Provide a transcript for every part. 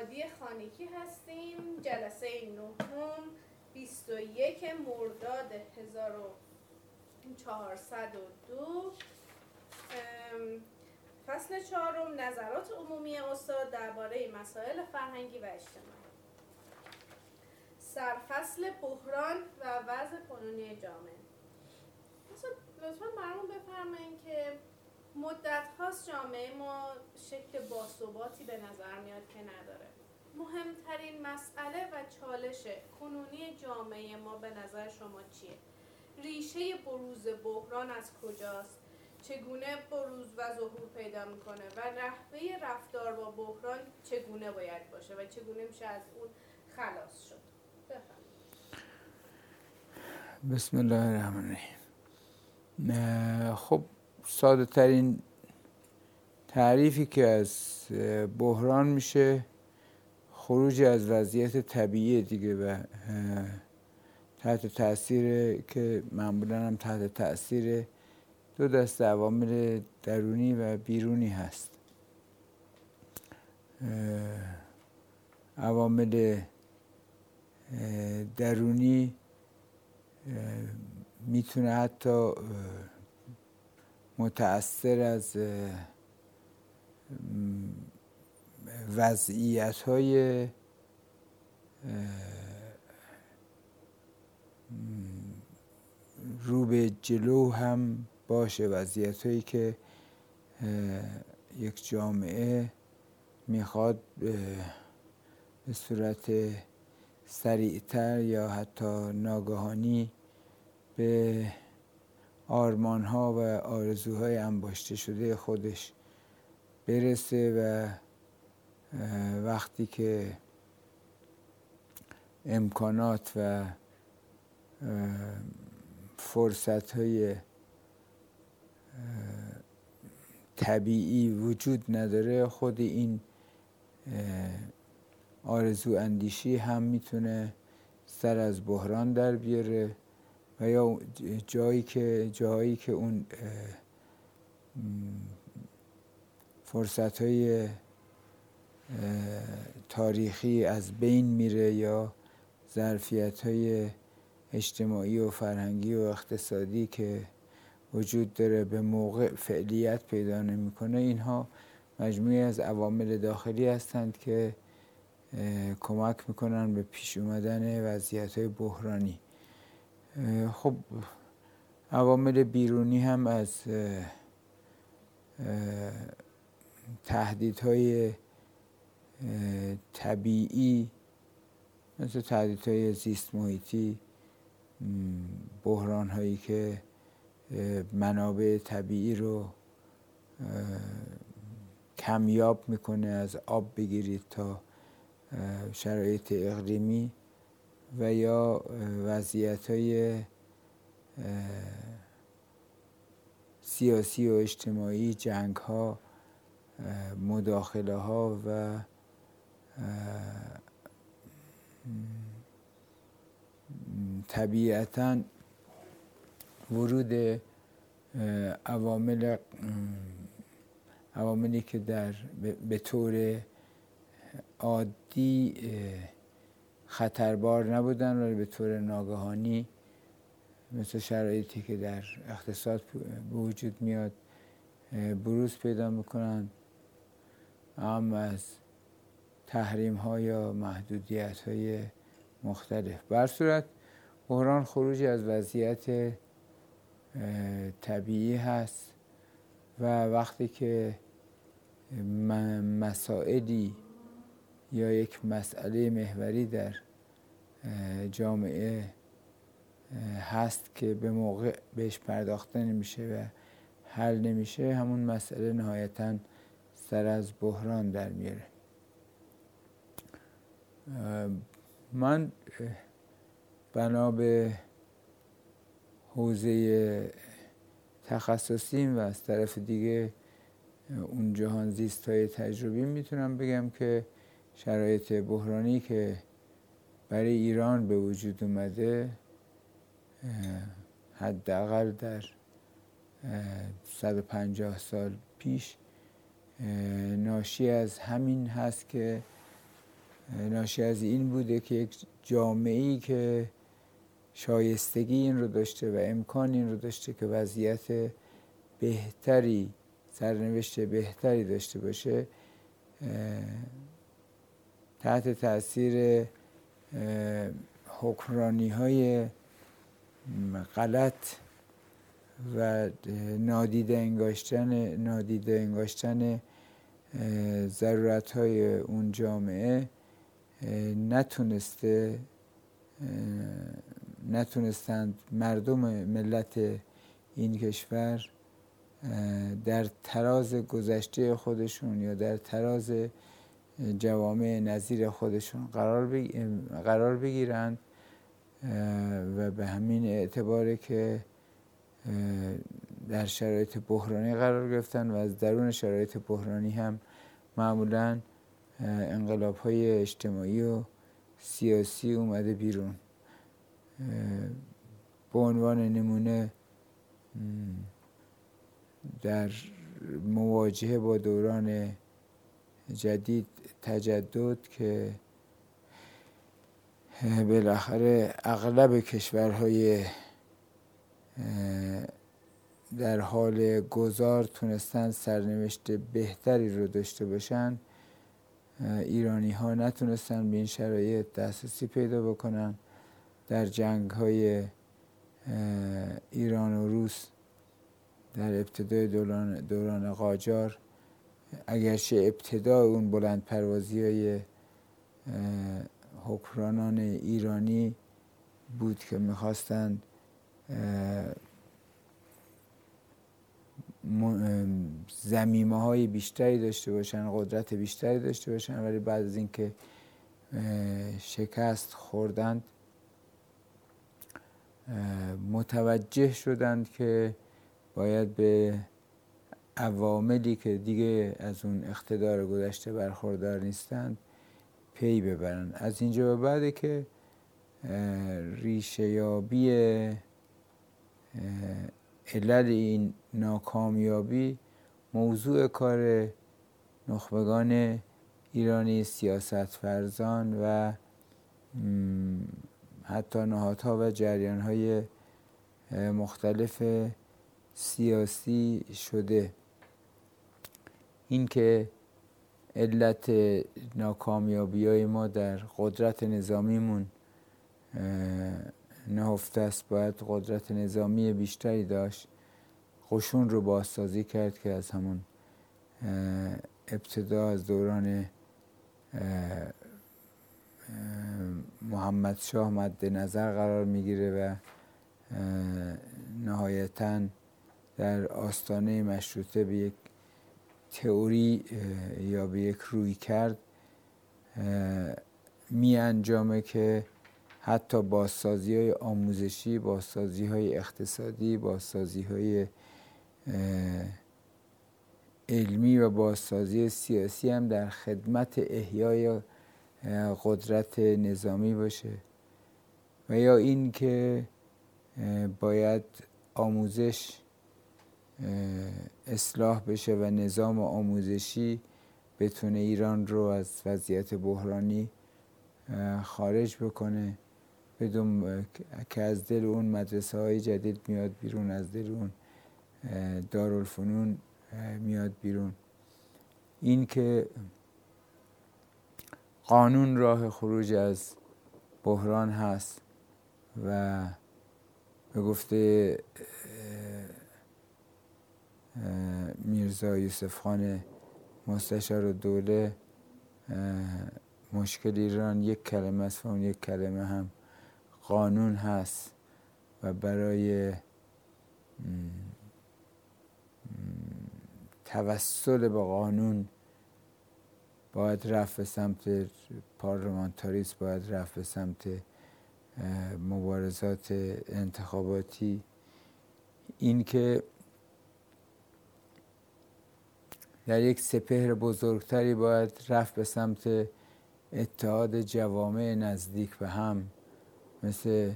هادی خانیکی هستیم. جلسه نهم 21 مرداد 1402. فصل چهارم، نظرات عمومی استاد درباره مسائل فرهنگی و اجتماعی. سرفصل بحران و وضع کنونی جامعه. لطفاً برامون بفرمایید که مدت هاست جامعه ما شکل باثباتی به نظر میاد که نداره. مهمترین مسئله و چالش کنونی جامعه ما به نظر شما چیه؟ ریشه بروز بحران از کجاست؟ چگونه بروز و ظهور پیدا میکنه و نحوه رفتار با بحران چگونه باید باشه و چگونه میشه از اون خلاص شد؟ بفرمایید. بسم الله الرحمن الرحیم. خب ساده ترین تعریفی که از بحران میشه خروج از وضعیت طبیعی دیگه و تحت تاثیر که معمولا هم تحت تاثیر دو دسته عوامل درونی و بیرونی هست. عوامل درونی میتونه حتی متأثر از وضعیت‌های رو به جلو هم باشه، وضعیت‌هایی که یک جامعه میخواد به صورت سریعتر یا حتی ناگهانی به آرمان‌ها و آرزوهای انباشته شده خودش برسه و وقتی که امکانات و فرصت‌های طبیعی وجود نداره، خود این آرزو اندیشی هم میتونه سر از بحران در بیاره و یا جایی که اون فرصت‌های تاریخی از بین میره یا ظرفیت‌های اجتماعی و فرهنگی و اقتصادی که وجود داره به موقع فعلیت پیدا نمی‌کنه. اینها مجموعی از عوامل داخلی هستند که کمک میکنن به پیش اومدن وضعیت‌های بحرانی. خب عوامل بیرونی هم از تهدیدهای طبیعی مثل تهدیدهای زیست محیطی، بحران‌هایی که منابع طبیعی رو کمیاب میکنه، از آب بگیرید تا شرایط اقلیمی و یا وضعیت‌های سیاسی و اجتماعی، جنگ‌ها، مداخله‌ها و طبیعتاً ورود عواملی که به طور عادی خطربار نبودن ولی به طور ناگهانی مثل شرایطی که در اقتصاد به وجود میاد بروز پیدا میکنن، هم از تحریم ها یا محدودیت های مختلف. به هر صورت بحران خروج از وضعیت طبیعی هست و وقتی که مسائلی یا یک مسئله محوری در جامعه هست که به موقع بهش پرداخته نمیشه و حل نمیشه، همون مسئله نهایتاً سر از بحران در میاره. من بنا به حوزه تخصصیم و از طرف دیگه اون جهان زیست‌های تجربی میتونم بگم که شرایط بحرانی که برای ایران به وجود اومده حداقل در 150 سال پیش ناشی از همین هست که ناشی از این بوده که یک جامعه‌ای که شایستگی این رو داشته و امکان این رو داشته که وضعیت بهتری، سرنوشت بهتری داشته باشه، تحت تاثیر حکمرانی‌های غلط و نادیده انگاشتن ضرورت‌های اون جامعه نتونستند مردم ملت این کشور در تراز گذشته خودشون یا در تراز جوامع نظیر خودشون قرار بگیرند و به همین اعتباره که در شرایط بحرانی قرار گرفتن و از درون شرایط بحرانی هم معمولاً انقلاب‌های اجتماعی و سیاسی اومده بیرون. به عنوان نمونه در مواجهه با دوران جدید تجدد که بالاخره اغلب کشورهای در حال گذار تونستن سرنوشت بهتری رو داشته باشن، ایرانی ها نتونستن به این شرایط دسترسی پیدا بکنن. در جنگ های ایران و روس در ابتدای دوران قاجار، اگرچه ابتدا اون بلند پروازی های حکمرانان ایرانی بود که میخواستند زمینه های بیشتری داشته باشن، قدرت بیشتری داشته باشن، ولی بعد از اینکه شکست خوردند متوجه شدند که باید به عواملی که دیگه از اون اقتدار گذشته برخوردار نیستند پی ببرن. از اینجا به بعده که ریشه یابی علل این ناکامیابی موضوع کار نخبگان ایرانی، سیاست فرزان و حتی نهادها و جریان‌های مختلف سیاسی شده. این که علت ناکامیابی‌های ما در قدرت نظامیمون نهفته است، باید قدرت نظامی بیشتری داشت. قشون رو بازسازی کرد که از همون ابتدا از دوران محمد شاه مد نظر قرار میگیره و نهایتاً در آستانه مشروطه به یک تئوری یا به یک روی کرد می انجامه که حتی بازسازی های آموزشی، بازسازی های اقتصادی، بازسازی های علمی و بازسازی سیاسی هم در خدمت احیای قدرت نظامی باشه. و یا این که باید آموزش اصلاح بشه و نظام آموزشی بتونه ایران رو از وضعیت بحرانی خارج بکنه، بدون که از دل اون مدرسه های جدید میاد بیرون، از دل اون دارالفنون میاد بیرون. این که قانون راه خروج از بحران هست و به گفته میرزا یوسف خان مستشار الدوله مشکل ایران یک کلمه است و اون یک کلمه هم قانون هست و برای توسل به قانون باید رفت به سمت پارلمانتاریسم، باید رفت به سمت مبارزات انتخاباتی. این که در یک سپهر بزرگتری باید رفت به سمت اتحاد جوامع نزدیک به هم، مثل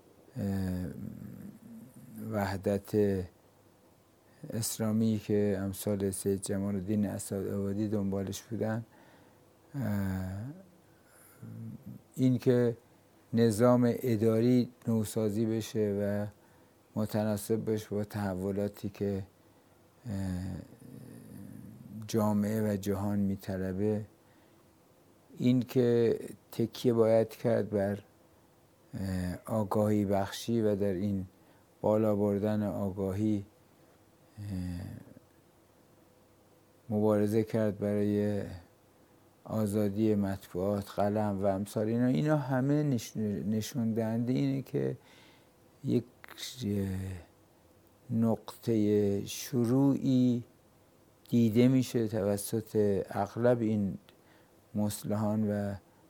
وحدت اسلامی که امثال سید جمال الدین اسدآبادی دنبالش بودن این که نظام اداری نوسازی بشه و متناسب بشه با تحولاتی که جامعه و جهان میطلبه، این که تکیه باید کرد بر آگاهی بخشی و در این بالا بردن آگاهی مبارزه کرد برای آزادی مطبوعات، قلم و امثال اینا همه نشون دهنده اینه که یک نقطه شروعی دیده میشه توسط اغلب این مصلحان و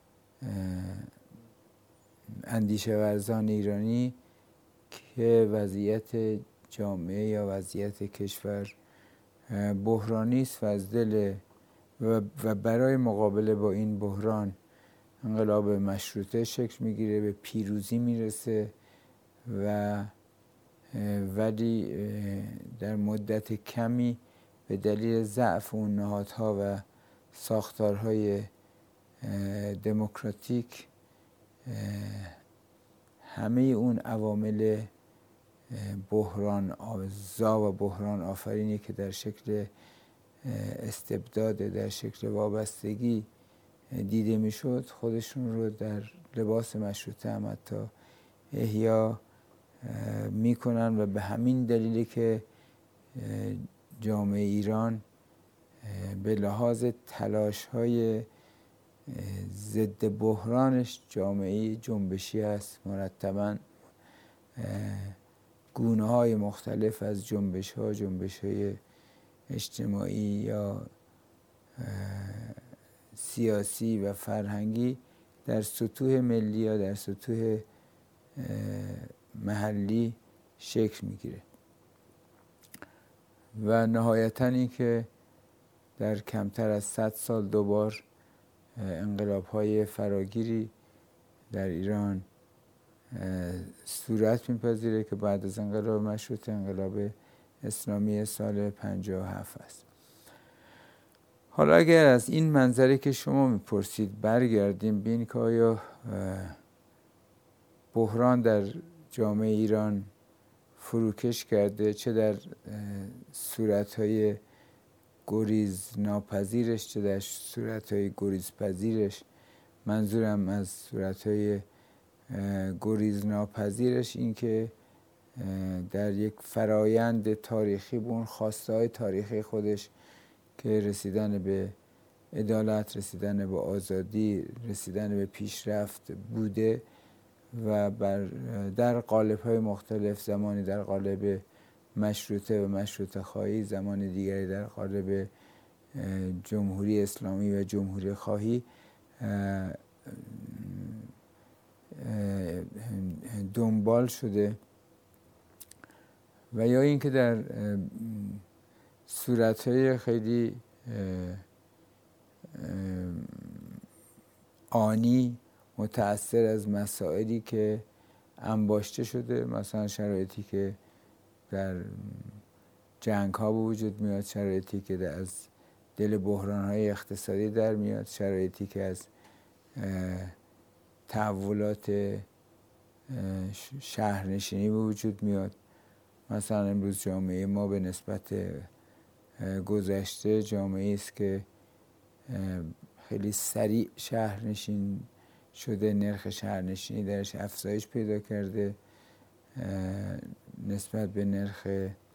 اندیشه ورزان ایرانی که وضعیت جامعه یا وضعیت کشور بحرانی است و از دل و برای مقابله با این بحران انقلاب مشروطه شکل میگیره، به پیروزی میرسه ولی در مدت کمی به دلیل ضعف اون نهادها و ساختارهای دموکراتیک همه اون عوامل بحران آوزا و بحران آفرینی که در شکل استبداد، در شکل وابستگی دیده میشد، خودشون رو در لباس مشروطه هم حتی احیا میکنن و به همین دلیلی که جامعه ایران به لحاظ تلاش‌های ضد بحرانش جامعه جنبشی است. مرتباً گونه‌های مختلف از جنبش‌های اجتماعی یا سیاسی و فرهنگی در سطوح ملی یا در سطوح محلی شکل میگیره و نهایتاً این که در کمتر از 100 سال دوبار انقلاب‌های فراگیری در ایران صورت میپذیره که بعد از انقلاب مشروطه انقلاب اسلامی سال 57 است. حالا اگر از این منظری که شما میپرسید برگردیم به این که آیا بحران در جامعه ایران فروکش کرده، چه در صورت‌های گریز ناپذیرش چه در صورت‌های گریز پذیرش. منظورم از صورت‌های گریز ناپذیرش این که در یک فرایند تاریخی به اون خواسته‌های تاریخی خودش که رسیدن به عدالت، رسیدن به آزادی، رسیدن به پیشرفت بوده و در قالب‌های مختلف، زمانی در قالب مشروطه و مشروطه خواهی، زمان دیگری در قالب جمهوری اسلامی و جمهوری خواهی دنبال شده و یا اینکه در صورت‌های خیلی آنی متأثر از مسائلی که انباشته شده، مثلا شرایطی که در جنگ ها به وجود میاد، شرایطی که از دل بحران های اقتصادی در میاد، شرایطی که از تحولات شهرنشینی به وجود میاد. مثلا امروز جامعه ما به نسبت گذشته جامعه است که خیلی سریع شهرنشین شده، نرخ شهرنشینی درش افزایش پیدا کرده نسبت به نرخ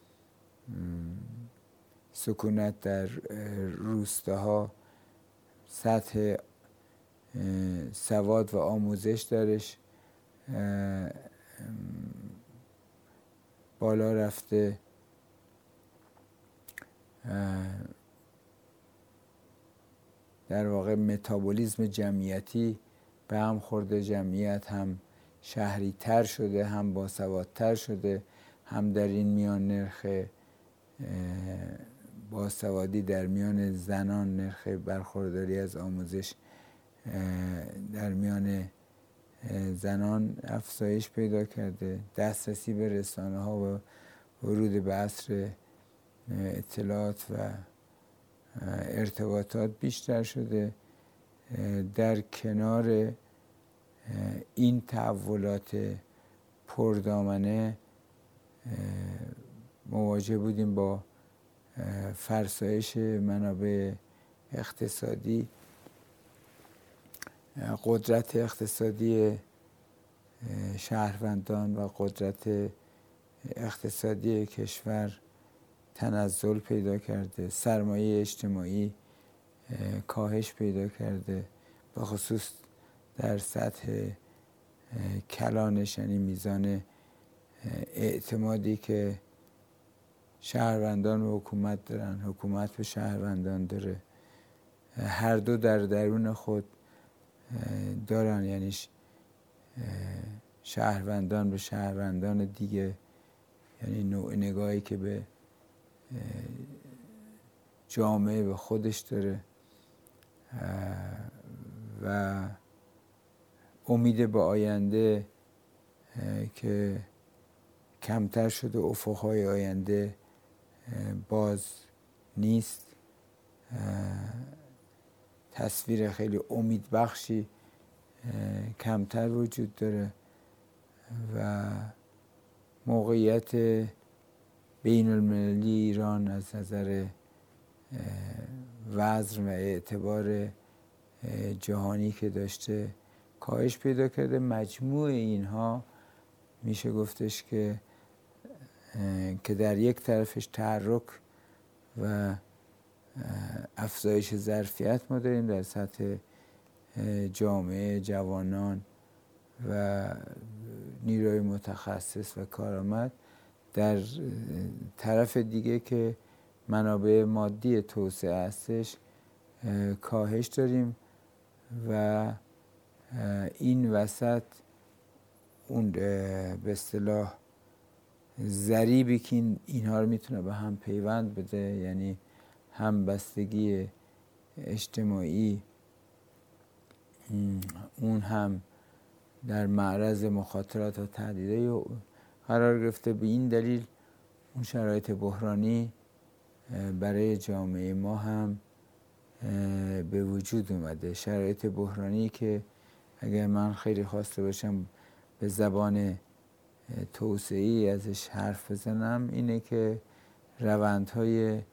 سکونت در روستاها. سطح سواد و آموزش درش بالا رفته. در واقع متابولیسم جمعیتی به هم خورده، جمعیت هم شهری تر شده، هم باسوادتر شده، هم در این میان نرخ باسوادی در میان زنان، نرخ برخورداری از آموزش در میان زنان افزایش پیدا کرده. دسترسی به رسانه ها و ورود به عصر اطلاعات و ارتباطات بیشتر شده. در کنار این تحولات پردامنه مواجه بودیم با فرسایش منابع اقتصادی، قدرت اقتصادی شهروندان و قدرت اقتصادی کشور تنزل پیدا کرده، سرمایه اجتماعی کاهش پیدا کرده، به خصوص در سطح کلانش، یعنی میزان اعتمادی که شهروندان به حکومت دارن، حکومت به شهروندان داره، هر دو در درون خود دارن، یعنی شهروندان به شهروندان دیگه، یعنی نوع نگاهی که به جامعه به خودش داره و امید به آینده که کمتر شده، افقهای آینده باز نیست، تصویر خیلی امیدبخشی کمتر وجود داره و موقعیت بین المللی ایران از نظر وزن و اعتبار جهانی که داشته کاهش پیدا کرده. مجموع اینها میشه گفتش که در یک طرفش تحرک و افزایش ظرفیت ما داریم در سطح جامعه، جوانان و نیروی متخصص و کارآمد، در طرف دیگه که منابع مادی توسعه هستش کاهش داریم و این وسط اون به اصطلاح ضریبی که اینها رو میتونه به هم پیوند بده، یعنی همبستگی اجتماعی، اون هم در معرض مخاطرات و تهدیدهای قرار گرفته. به این دلیل اون شرایط بحرانی برای جامعه ما هم به وجود اومده. شرایط بحرانی که اگر من خیلی خواسته باشم به زبان توسعه‌ای ازش حرف بزنم، اینه که روندهای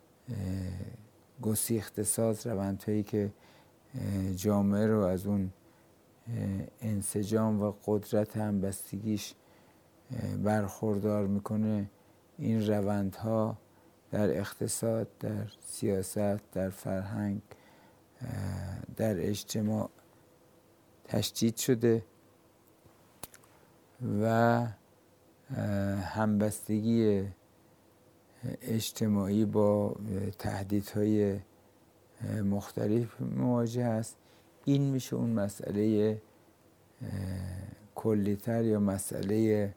گسیخته ساز، روندهایی که جامعه رو از اون انسجام و قدرت همبستگیش برخوردار میکنه، این روندها در اقتصاد، در سیاست، در فرهنگ، در اجتماع تشدید شده و همبستگی اجتماعی با تهدیدهای مختلف مواجه است. این میشه اون مسئله کلی‌تر یا مسئله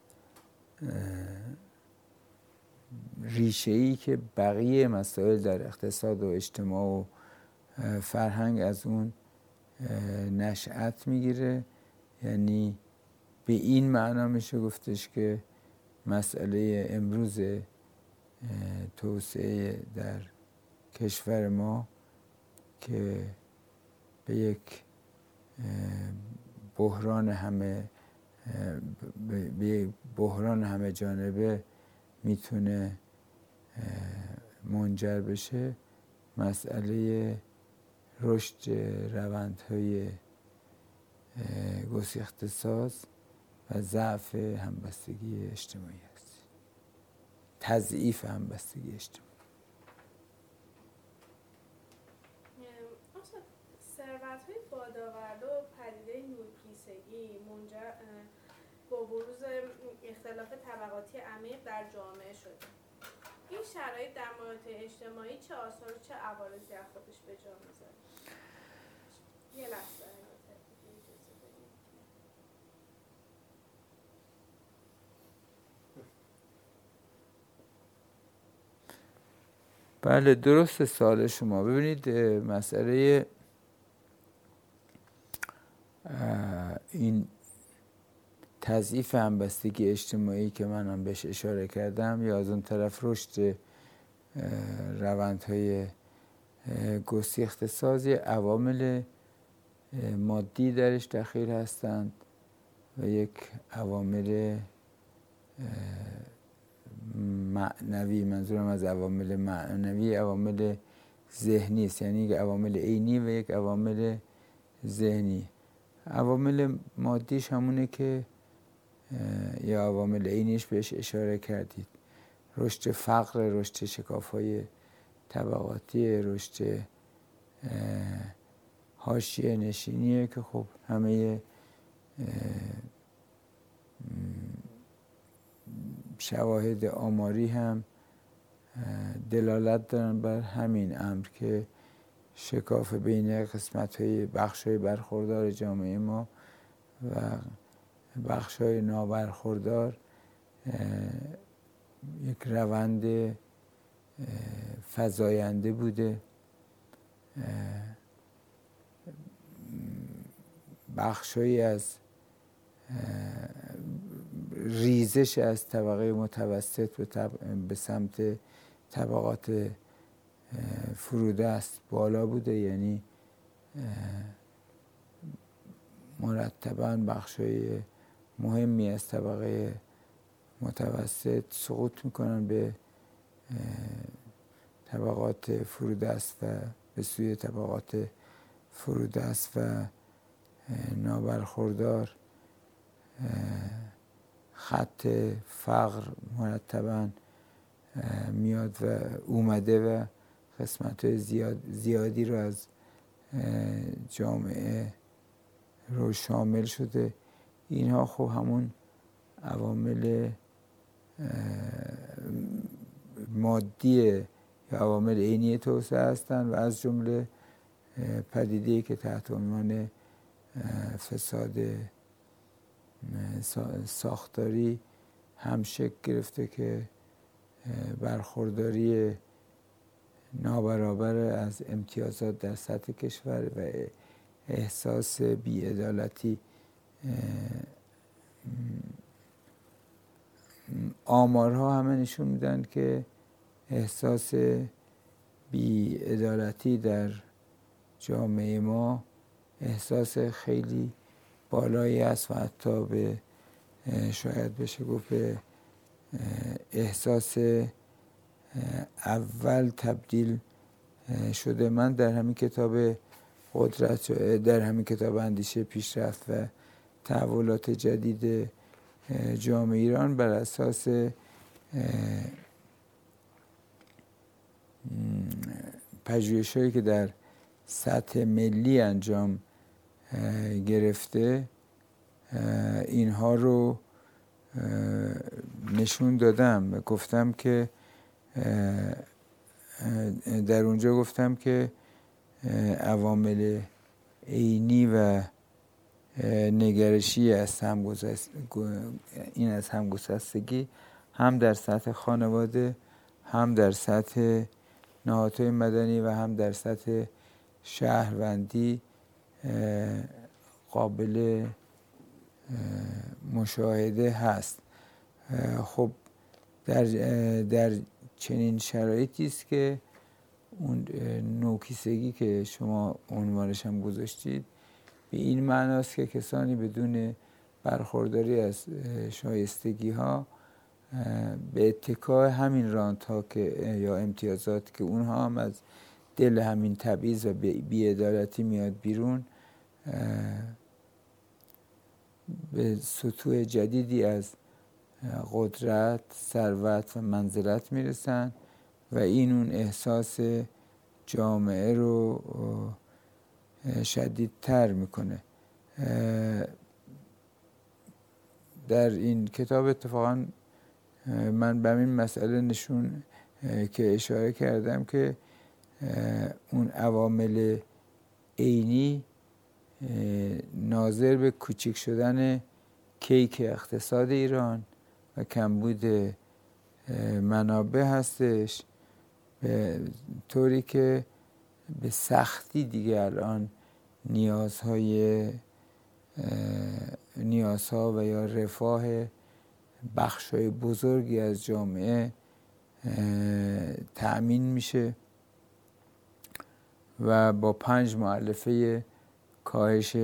ریشه‌ای که بقیه مسائل در اقتصاد و اجتماع و فرهنگ از اون نشأت میگیره. یعنی به این معنا میشه گفتش که مسئله امروز توسعه در کشور ما که به یک بحران همه جانبه میتونه منجر بشه، مسئله رشد روندهای گسیخته ساز و ضعف همبستگی اجتماعی است، تضعیف همبستگی اجتماعی. ثروت‌های بادآورده و پدیده نورپیسگی منجر با بروز اختلاف طبقاتی عمیق در جامعه شده. این شرایط در محیط اجتماعی چه آثار و چه عوارضی از خودش به جا می‌ذاره؟ یه لحظه اجازه بدید. بله، درست سوال شما. ببینید مسئله این تضعیف همبستگی اجتماعی که منم بهش اشاره کردم یا از اون طرف رشد روندهای گسیخته ساز عوامل مادی درش دخیل هستند و یک عوامل معنوی، منظورم از عوامل معنوی عوامل ذهنی است، یعنی یک عوامل عینی و یک عوامل ذهنی. عوامل مادیش همونه که یا عوامل عینیش بهش اشاره کردید، رشد فقر، رشد شکاف‌های طبقاتی، رشد حاشیه نشینیه که خب همه شواهد آماری هم دلالت دارن بر همین امر که شکاف بین قسمت‌های بخش‌های برخوردار جامعه ما و بخش‌های نابرخوردار یک روند فزاینده بوده. بخش‌هایی از ریزش از طبقه متوسط به سمت طبقات فرودست بالا بوده، یعنی مرتباً بخش‌های مهمی از طبقه متوسط سقوط میکنن به طبقات فرودست و به سوی طبقات فرودست و نابرخوردار. خط فقر مرتباً میاد و اومده و قسمت زیادی رو از جامعه رو شامل شده. اینها خب همون عوامل مادی یا عوامل عینی توسعه هستند و از جمله پدیده‌ای که تحت عنوان فساد ساختاری هم شکل گرفته که برخورداری نابرابر از امتیازات در سطح کشور و احساس بی‌عدالتی. آمارها همه نشون میدن که احساس بی‌عدالتی در جامعه ما احساس خیلی بالایی است و حتی به شاید بشه گفت به احساس اول تبدیل شده. من در همین کتاب قدرت، در همین کتاب اندیشه پیشرفت و تحولات جدید جامعه ایران بر اساس پژوهش‌هایی که در سطح ملی انجام گرفته اینها رو نشون دادم و گفتم که در اونجا گفتم که عوامل عینی و نگرشی از همگسستگی هم در سطح خانواده، هم در سطح نهادهای مدنی و هم در سطح شهروندی قابل مشاهده هست. خب در چنین شرایطی است که اون نوکیسگی که شما عنوانش هم گذاشتید به این معناست که کسانی بدون برخورداری از شایستگی ها به اتکای همین رانت ها که یا امتیازات که اونها هم از دل همین تبعیض و بی‌عدالتی میاد بیرون، به سطوح جدیدی از قدرت، ثروت و منزلت میرسن و این اون احساس جامعه رو شدیدتر میکنه. در این کتاب اتفاقا من به این مسئله نشون که اشاره کردم که اون عوامل عینی ناظر به کوچک شدن کیک اقتصاد ایران و کمبود منابع هستش، به طوری که به سختی دیگه الان نیازها و یا رفاه بخشای بزرگی از جامعه تأمین میشه و با 5 مؤلفه کاهش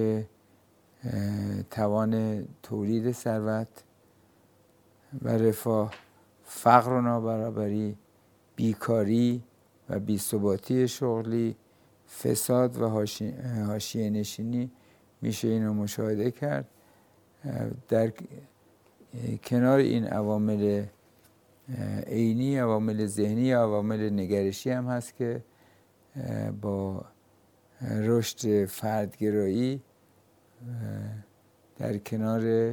توان تولید ثروت و رفاه، فقر و نابرابری، بیکاری و بی‌ثباتی شغلی، فساد و حاشیه نشینی میشه اینو مشاهده کرد. در کنار این عوامل عینی، عوامل ذهنی، عوامل نگرشی هم هست که با رشد فردگرایی در کنار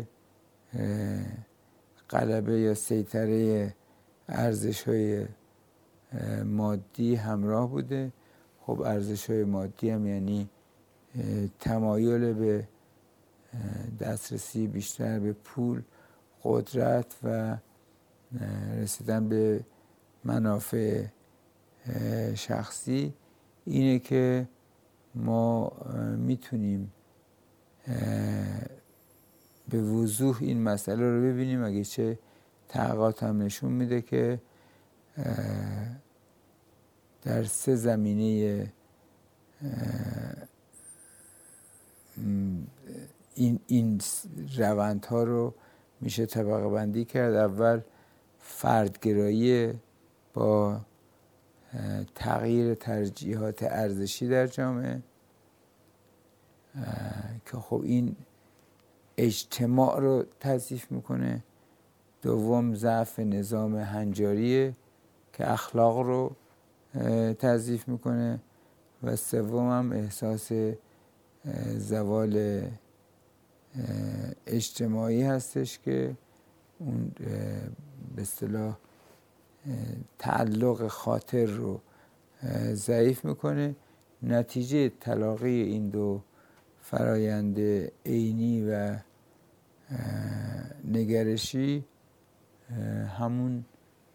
غلبه یا سیطره ارزش‌های مادی همراه بوده. خب ارزش‌های مادی هم یعنی تمایل به دسترسی بیشتر به پول، قدرت و رسیدن به منافع شخصی. اینه که ما میتونیم به وضوح این مسئله رو ببینیم، اگه چه تحقیقات هم نشون میده که در 3 زمینه این روندها رو میشه طبقه بندی کرد. اول فردگرایی با تغییر ترجیحات ارزشی در جامعه که خب این اجتماع رو تضعیف میکنه. دوم ضعف نظام هنجاریه که اخلاق رو تضعیف میکنه. و سوم هم احساس زوال اجتماعی هستش که اون به اصطلاح تعلق خاطر رو ضعیف میکنه. نتیجه تلاقی این دو فرایند عینی و نگرشی همون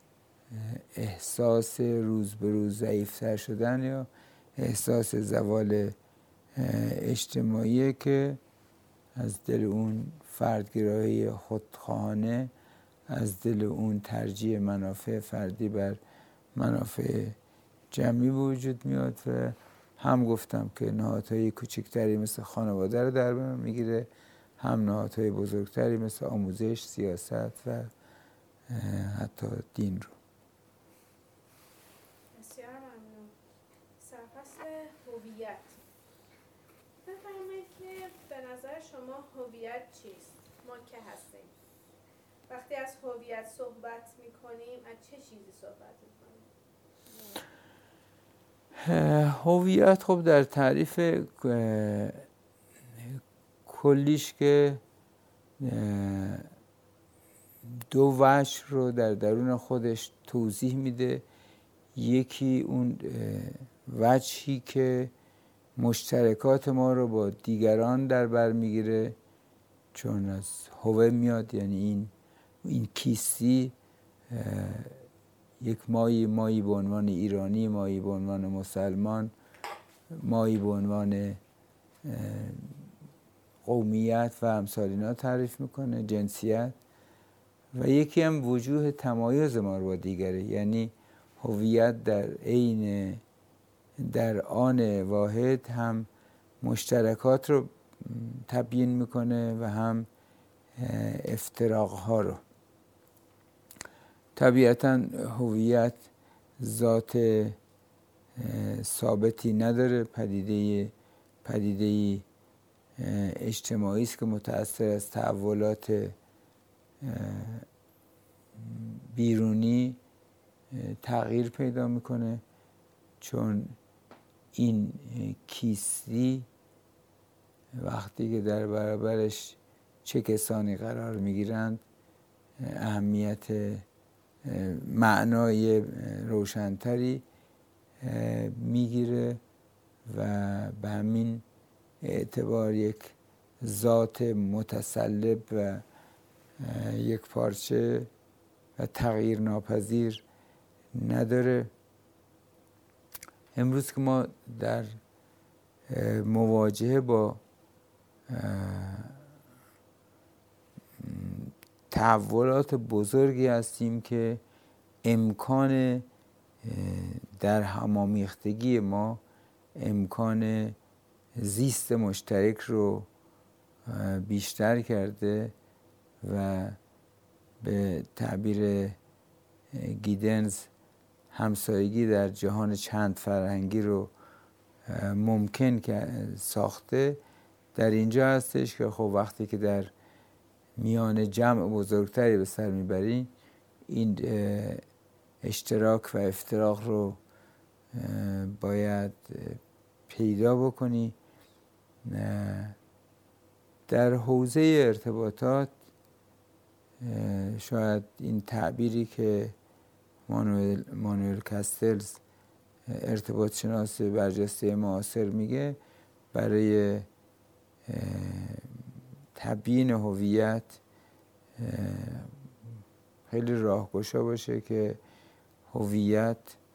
احساس روز به روز ضعیفتر شدن یا احساس زوال اجتماعیه که از دل اون فردگرایی خودخواهانه، از دل اون ترجیح منافع فردی بر منافع جمعی وجود میاد. و هم گفتم که نهادهای کوچکتری مثل خانواده رو در بر میگیره، هم نهادهای بزرگتری مثل آموزش، سیاست و حتی دین رو. بسیار ممنون. سرفصل هویت. بفرمایید که به نظر شما هویت چیست؟ ما که هستیم. وقتی از هویت صحبت میکنیم از چه چیزی صحبت میکنیم؟ هویت خب در تعریف کلیش که 2 وجه رو در درون خودش توضیح میده. یکی اون وجهی که مشترکات ما رو با دیگران در بر میگیره، چون از هوه میاد، یعنی این کیستی یک مایی به عنوان ایرانی، مایی به عنوان مسلمان، مایی به عنوان قومیت و امثال اینا تعریف میکنه، جنسیت. و یکی هم وجوه تمایز ما رو با دیگره، یعنی هویت در آن واحد هم مشترکات رو تبیین میکنه و هم افتراقها رو. طبیعتاً هویت ذات ثابتی نداره، پدیده اجتماعی است که متأثر از تحولات بیرونی تغییر پیدا میکنه. چون این کیستی وقتی که در برابرش چه کسانی قرار میگیرند اهمیت معنای روشنتری میگیره و به همین اعتبار یک ذات متسلب و یک پارچه و تغییر ناپذیر نداره. امروز که ما در مواجهه با تحولات بزرگی هستیم که امکان در همامیختگی ما، امکان زیست مشترک رو بیشتر کرده و به تعبیر گیدنز همسایگی در جهان چند فرهنگی رو ممکن ساخته. در اینجا هستش که خب وقتی که در میان جمع بزرگتری به سر میبری این اشتراک و افتراق رو باید پیدا بکنی. در حوزه ارتباطات شاید این تعبیری که مانوئل کاستلز ارتباط شناس برجسته معاصر میگه برای تبیین هویت خیلی راهگشا باشه که هویت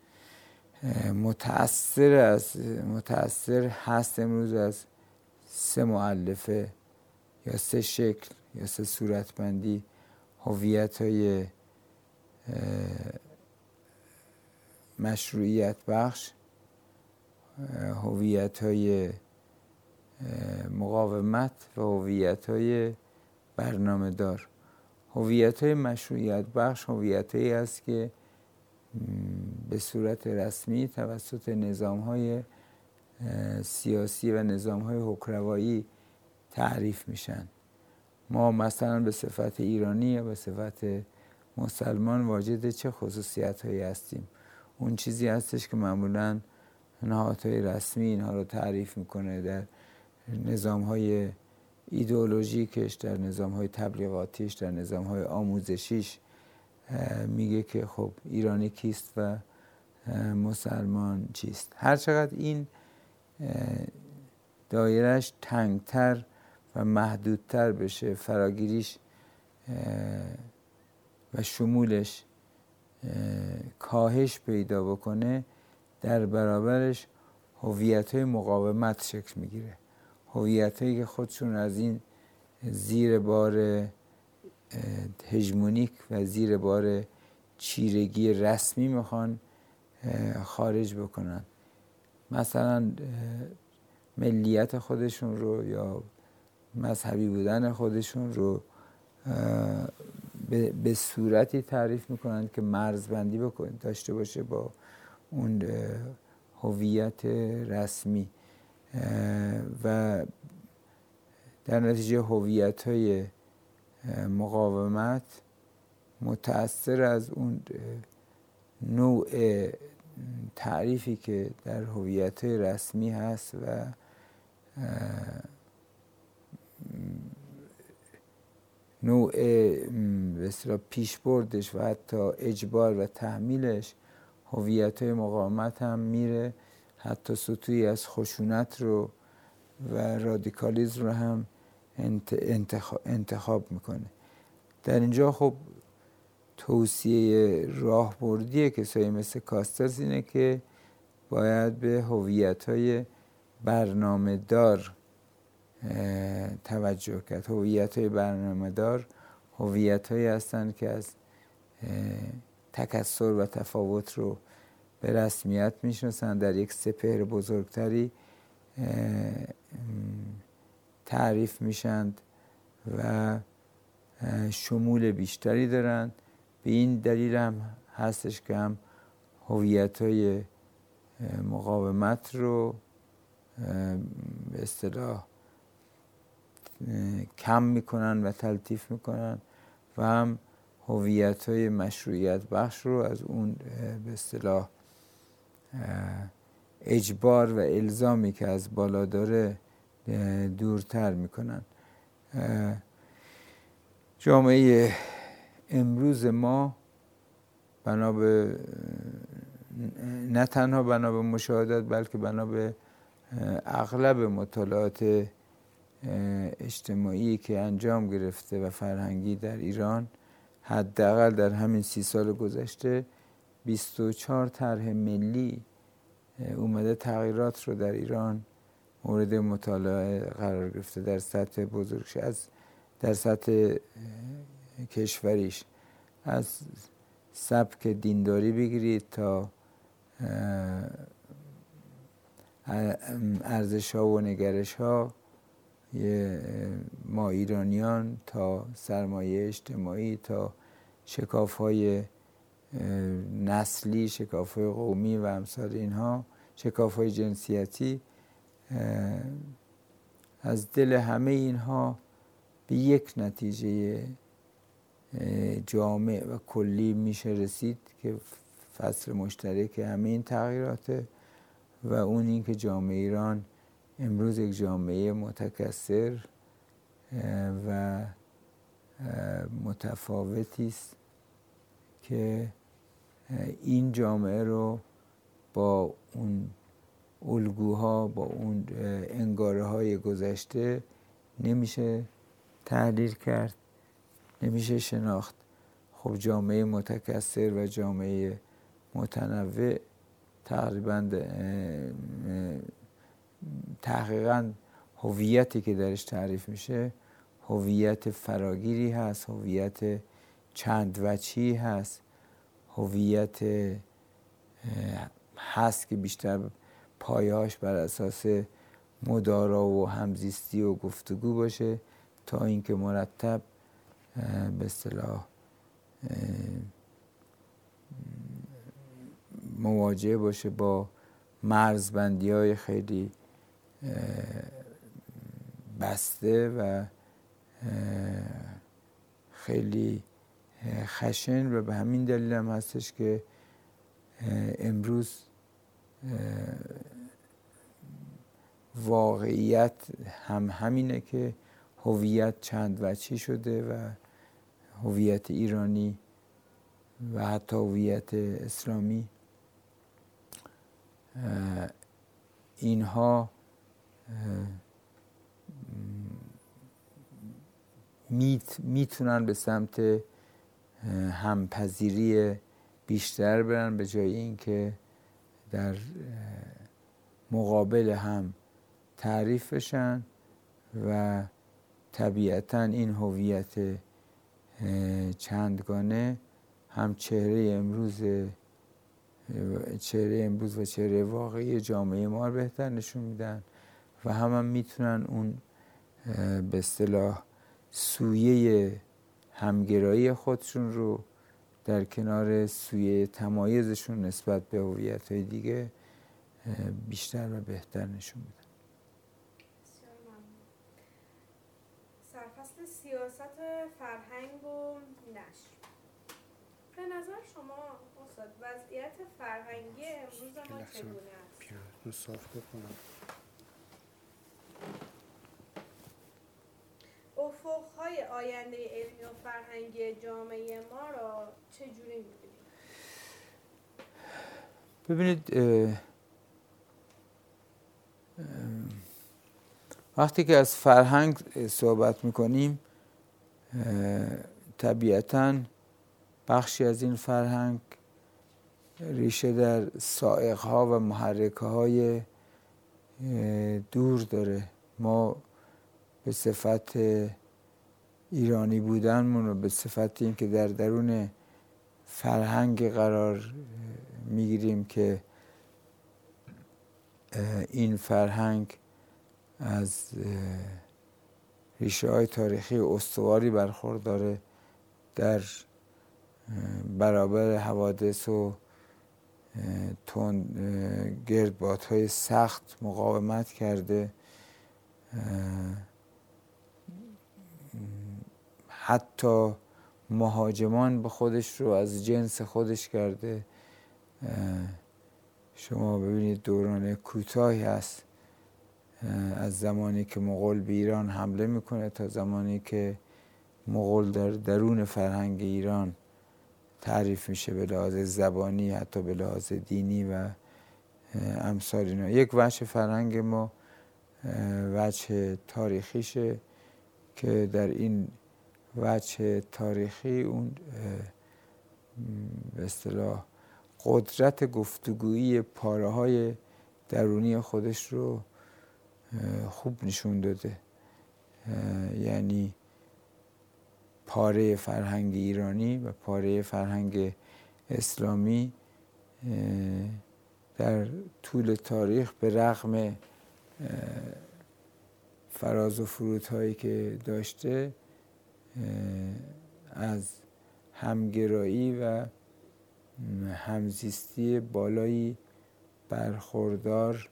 متأثر هست امروز از 3 مؤلفه یا 3 شکل یا 3 صورتبندی: هویت‌های مشروعیت بخش، هویت‌های مقاومت و هویت‌های برنامه دار. هویت‌های مشروعیت بخش هویت‌هایی است که به صورت رسمی توسط نظام‌های سیاسی و نظام‌های حکمرانی تعریف میشن. ما مثلا به صفت ایرانی یا به صفت مسلمان واجد چه خصوصیت‌هایی هستیم؟ اون چیزی هستش که معمولاً نهادهای رسمی اینها رو تعریف میکنه. در نظام‌های ایدئولوژیکش، در نظام‌های تبلیغاتیش، در نظام‌های آموزشیش میگه که خب ایرانی کیست و مسلمان چیست. هر چقدر این دایرش تنگتر و محدودتر بشه، فراگیریش و شمولش کاهش پیدا بکنه، در برابرش هویت‌های مقاومت شکل میگیره. هویت‌هایی که خودشون از این زیر بار هژمونیک و زیر بار چیرگی رسمی میخوان خارج بکنن. مثلا ملیت خودشون رو یا مذهبی بودن خودشون رو به صورتی تعریف میکنن که مرزبندی داشته باشه با اون هویت رسمی و در نتیجه هویت‌های مقاومت متأثر از اون نوع تعریفی که در هویت‌های رسمی هست و نوع به اصطلاح پیشبردش و حتی اجبار و تحمیلش هویت‌های مقاومت هم میره، حتی سطوحی از خشونت رو و رادیکالیسم رو هم انتخاب میکنه. در اینجا خب توصیه راهبردی کسایی مثل کاستلز اینه که باید به هویت‌های برنامه دار توجه کرد. هویت‌های برنامه دار هویت‌هایی هستند که از تکثر و تفاوت رو به رسمیت میشناسن، در یک سپهر بزرگتری تعریف میشند و شمول بیشتری دارند. به این دلیل هم هستش که هم هویت‌های مقاومت رو به اصطلاح کم میکنن و تلطیف میکنن و هم هویت‌های مشروعیت بخش رو از اون به اصطلاح اجبار و الزامی که از بالا داره دورتر میکنن. جامعه امروز ما نه تنها بنا به مشاهدات بلکه بنا به اغلب مطالعات اجتماعی که انجام گرفته و فرهنگی در ایران، حداقل در همین 30 سال گذشته 24 طرح ملی اومده تغییرات رو در ایران مورد مطالعه قرار گرفته در سطح بزرگش، در سطح کشوریش، از سبک دینداری بگیرید تا ارزش‌ها و نگرش‌ها ما ایرانیان، تا سرمایه اجتماعی، تا شکاف‌های نسلی، شکاف‌های قومی و امثال اینها، شکاف‌های جنسیتی، از دل همه اینها به یک نتیجه جامع و کلی میشه رسید که فصل مشترک همه این تغییراته و اون این که جامعه ایران امروز یک جامعه متکثر و متفاوتی است که این جامعه رو با اون الگوها، با اون انگاره‌های گذشته نمیشه تحلیل کرد، نمیشه شناخت. خب جامعه متکثر و جامعه متنوع تحقیقاً هویتی که درش تعریف میشه هویت فراگیری هست، هویت چند وجهی هست، هویت هست که بیشتر پایه‌اش بر اساس مدارا و همزیستی و گفتگو باشه تا اینکه مرتب به اصطلاح مواجه باشه با مرزبندی‌های خیلی بسته و خیلی خشن و به همین دلیل هم هستش که امروز واقعیت هم همینه که هویت چند وجهی شده و هویت ایرانی و حتی هویت اسلامی اینها میتونن به سمت همپذیری بیشتر برن به جای اینکه در مقابل هم تعریف بشن و طبیعتاً این هویت چندگانه هم چهره امروز و چهره واقعی جامعه ما رو بهتر نشون میدن و هم میتونن اون به اصطلاح سویه همگرایی خودشون رو در کنار سویه تمایزشون نسبت به هویت‌های دیگه بیشتر و بهتر نشون میدن. بسیار ممنون. سرفصل سیاست فرهنگ و نشر. به نظر شما استاد وضعیت فرهنگی امروز ما چگونه است؟ صاف بکنم. افق‌های آینده علمی و فرهنگی جامعه ما را چجوری می‌بینید؟ ببینید وقتی که از فرهنگ صحبت میکنیم طبیعتاً بخشی از این فرهنگ ریشه در سائق‌ها و محرک‌های دور داره. ما به صفت ایرانی بودنمون و به صفت این که در درون فرهنگ قرار میگیریم که این فرهنگ از ریشه‌های تاریخی استواری برخورداره، در برابر حوادث و گردبادهای سخت مقاومت کرده، حتی مهاجمان به خودش رو از جنس خودش کرده. شما ببینید دوران کوتاهی هست از زمانی که مغول به ایران حمله میکنه تا زمانی که مغول در درون فرهنگ ایران تعریف میشه به لحاظ زبانی، حتی به لحاظ دینی و امثال اینا. یک وجه فرهنگ ما وجه تاریخیشه که در این وجه تاریخی اون به اصطلاح قدرت گفتگویی پاره‌های درونی خودش رو خوب نشون داده. یعنی پاره فرهنگ ایرانی و پاره فرهنگ اسلامی در طول تاریخ به رغم فراز و فرودهایی که داشته از همگرایی و همزیستی بالایی برخوردار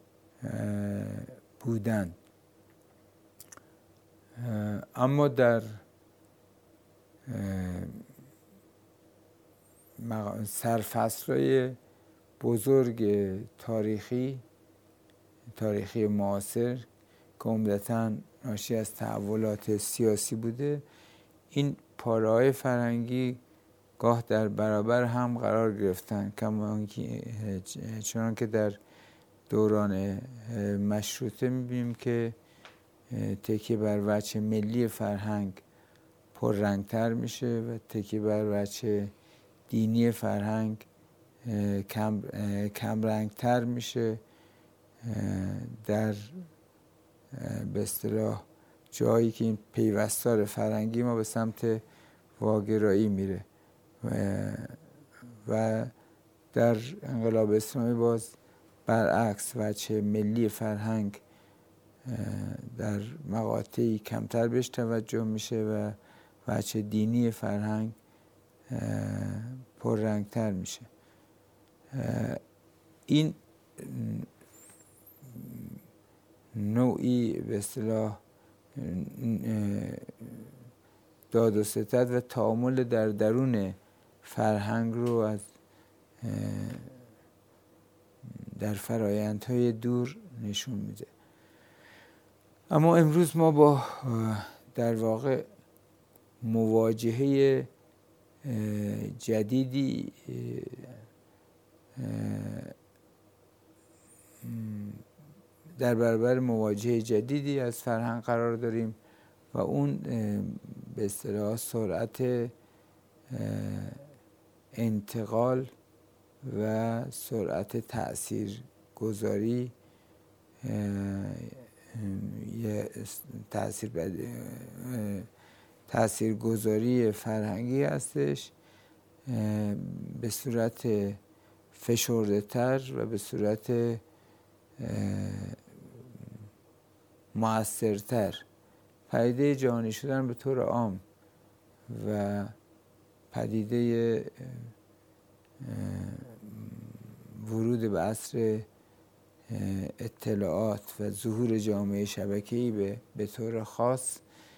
بودند. اما در سرفصل‌های بزرگ تاریخی معاصر که عمدتاً ناشی از تحولات سیاسی بوده، این پاره‌های فرهنگی گاه در برابر هم قرار گرفتن، چون که در دوران مشروطه می‌بینیم که تکیه بر وجه ملی فرهنگ پررنگتر میشه و تکیه بر وجه دینی فرهنگ کم رنگتر میشه. در به اصطلاح جایی که این پیوستار فرهنگی ما به سمت واگرایی میره و در انقلاب اسلامی باز برعکس، وجه ملی فرهنگ در مقاطعی کمتر بهش توجه میشه و وجه دینی فرهنگ پررنگتر میشه. این نوعی به اصطلاح داد و ستد و تعامل در درون فرهنگ رو از در فرایندهای دور نشون میده. اما امروز ما با در واقع مواجهه جدیدی در برابر مواجهه جدیدی از فرهنگ قرار داریم و اون به اصطلاح سرعت انتقال و سرعت تاثیرگذاری تاثیرگذاری فرهنگی هستش، به صورت فشرده تر و به صورت مؤثرتر. پدیده جهانی شدن به طور عام و پدیده ورود به عصر اطلاعات و ظهور جامعه شبکه‌ای به طور خاص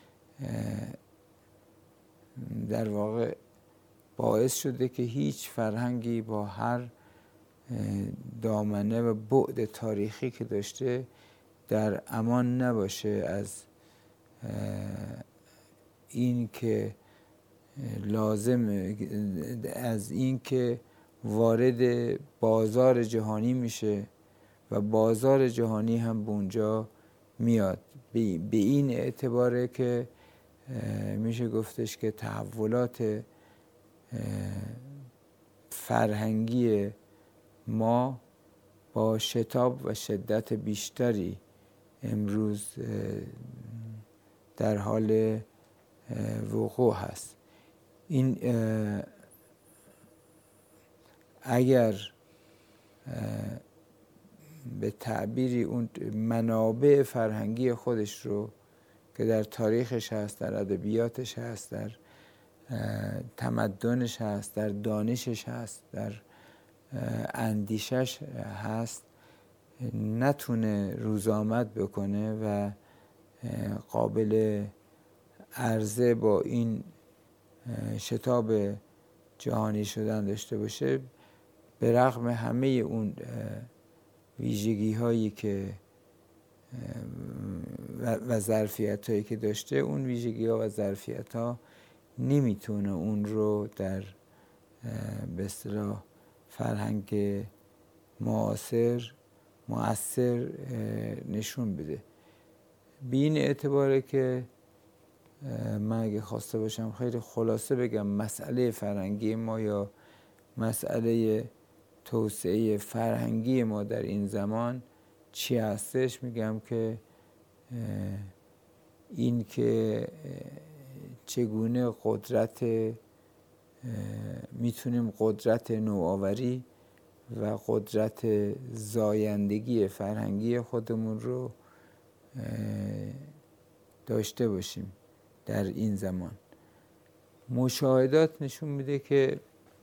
در واقع باعث شده که هیچ فرهنگی با هر دامنه و بعد تاریخی که داشته در امان نباشه از این که وارد بازار جهانی میشه و بازار جهانی هم به اونجا میاد. به این اعتباره که میشه گفتش که تحولات فرهنگی ما با شتاب و شدت بیشتری امروز در حال وقوع هست. این اگر به تعبیری اون منابع فرهنگی خودش رو که در تاریخش هست، در ادبیاتش هست، در تمدنش هست، در دانشش هست، در اندیشش هست، نتونه روزآمد بکنه و قابل عرضه با این شتاب جهانی شدن داشته باشه، به رغم همه اون ویژگی هایی که و ظرفیت هایی که داشته، اون ویژگی ها و ظرفیت ها نمیتونه اون رو در به اصطلاح فرهنگ معاصر مؤثر نشون بده. به این اعتباره که من اگه خواسته باشم خیلی خلاصه بگم مسئله فرهنگی ما یا مسئله توسعه فرهنگی ما در این زمان چی هستش، میگم که این که چگونه میتونیم قدرت نوآوری و قدرت زایندگی فرهنگی خودمون رو داشته باشیم. در این زمان مشاهدات نشون میده که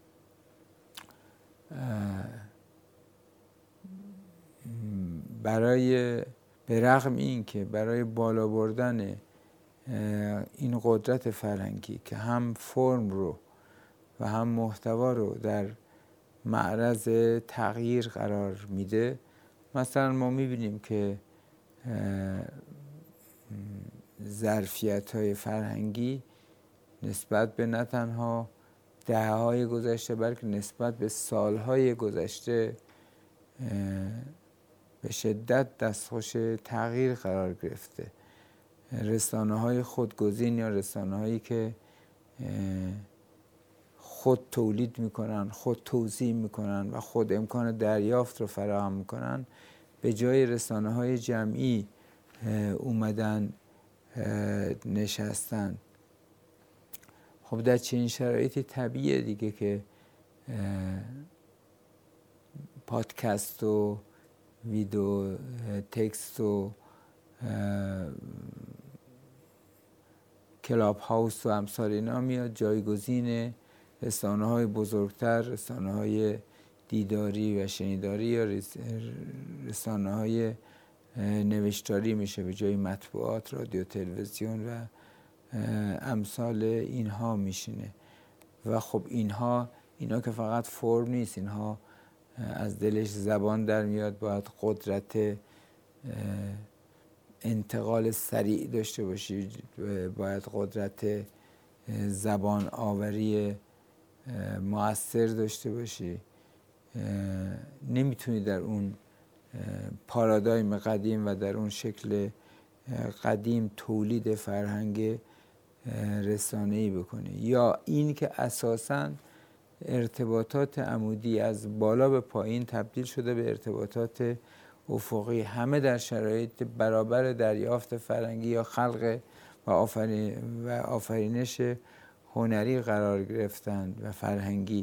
به رغم این که برای بالا بردن این قدرت فرهنگی که هم فرم رو و هم محتوا رو در معرض تغییر قرار میده، مثلا ما میبینیم که ظرفیت‌های فرهنگی نسبت به نه تنها دهه‌های گذشته بلکه نسبت به سالهای گذشته به شدت دستخوش تغییر قرار گرفته. رسانه‌های خودگزین یا رسانه‌هایی که خود تولید میکنن، خود توزیع میکنن و خود امکان دریافت رو فراهم میکنن، به جای رسانه‌های جمعی اومدن نشستن. خب در چنین شرایطی طبیعیه دیگه که پادکست و ویدیو تکست و کلاب هاوس و امثال اینا میاد جایگزین رسانه‌های بزرگتر، رسانه‌های دیداری و شنیداری یا رسانه‌های نوشتاری میشه، به جای مطبوعات، رادیو، تلویزیون و امثال اینها میشینه. و خب اینا که فقط فرم نیست، اینها از دلش زبان در میاد، باید قدرت انتقال سریع داشته باشی، باید قدرت زبان آوری مؤثر داشته باشی. نمیتونی در اون پارادایم قدیم و در اون شکل قدیم تولید فرهنگ رسانه‌ای بکنی. یا این که اساساً ارتباطات عمودی از بالا به پایین تبدیل شده به ارتباطات افقی، همه در شرایط برابر دریافت فرهنگی یا خلق و آفرینش هنری قرار گرفتند و فرهنگی.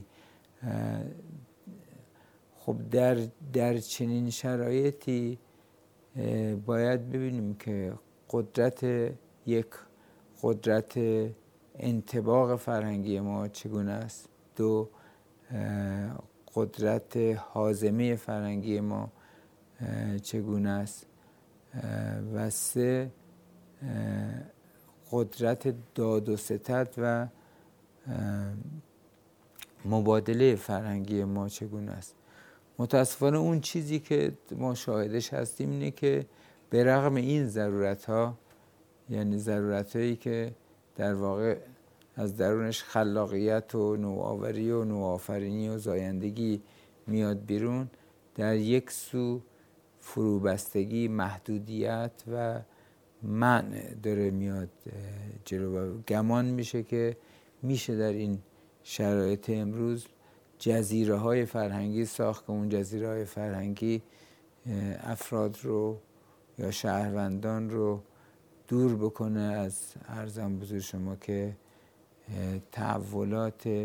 خب در چنین شرایطی باید ببینیم که قدرت انطباق فرهنگی ما چگونه است، 2 قدرت هاضمه فرهنگی ما چگونه است و 3 قدرت داد و ستد و مبادله فرهنگی ما چگونه است. متاسفانه اون چیزی که ما شاهدش هستیم اینه که به رغم این ضرورت‌ها، یعنی ضرورت‌هایی که در واقع از درونش خلاقیت و نوآوری و نوآفرینی و زایندگی میاد بیرون، در یک سو فروبستگی، محدودیت و منع داره میاد جلو. گمان میشه که میشه در این شرایط امروز جزیره‌های فرهنگی ساخت که اون جزیره‌های فرهنگی افراد رو یا شهروندان رو دور بکنه از ارزم بزرگ شما که تحولات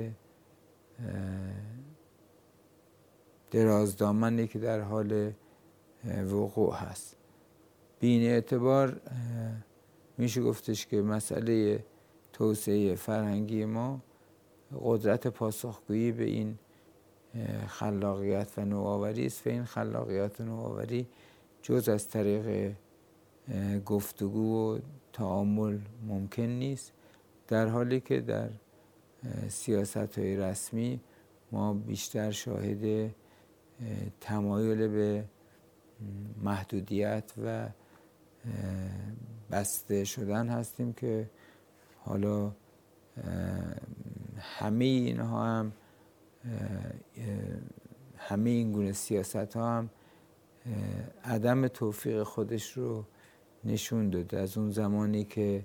درازدامنی که در حال وقوع هست. به این اعتبار میشه گفتش که مسئله توسعه فرهنگی ما قدرت پاسخگویی به این خلاقیت و نوآوری است و این خلاقیت و نوآوری جز از طریق گفتگو و تعامل ممکن نیست، در حالی که در سیاست‌های رسمی ما بیشتر شاهد تمایل به محدودیت و بسته شدن هستیم که حالا همه اینها هم همه این گونه سیاست ها هم عدم توفیق خودش رو نشون داده. از اون زمانی که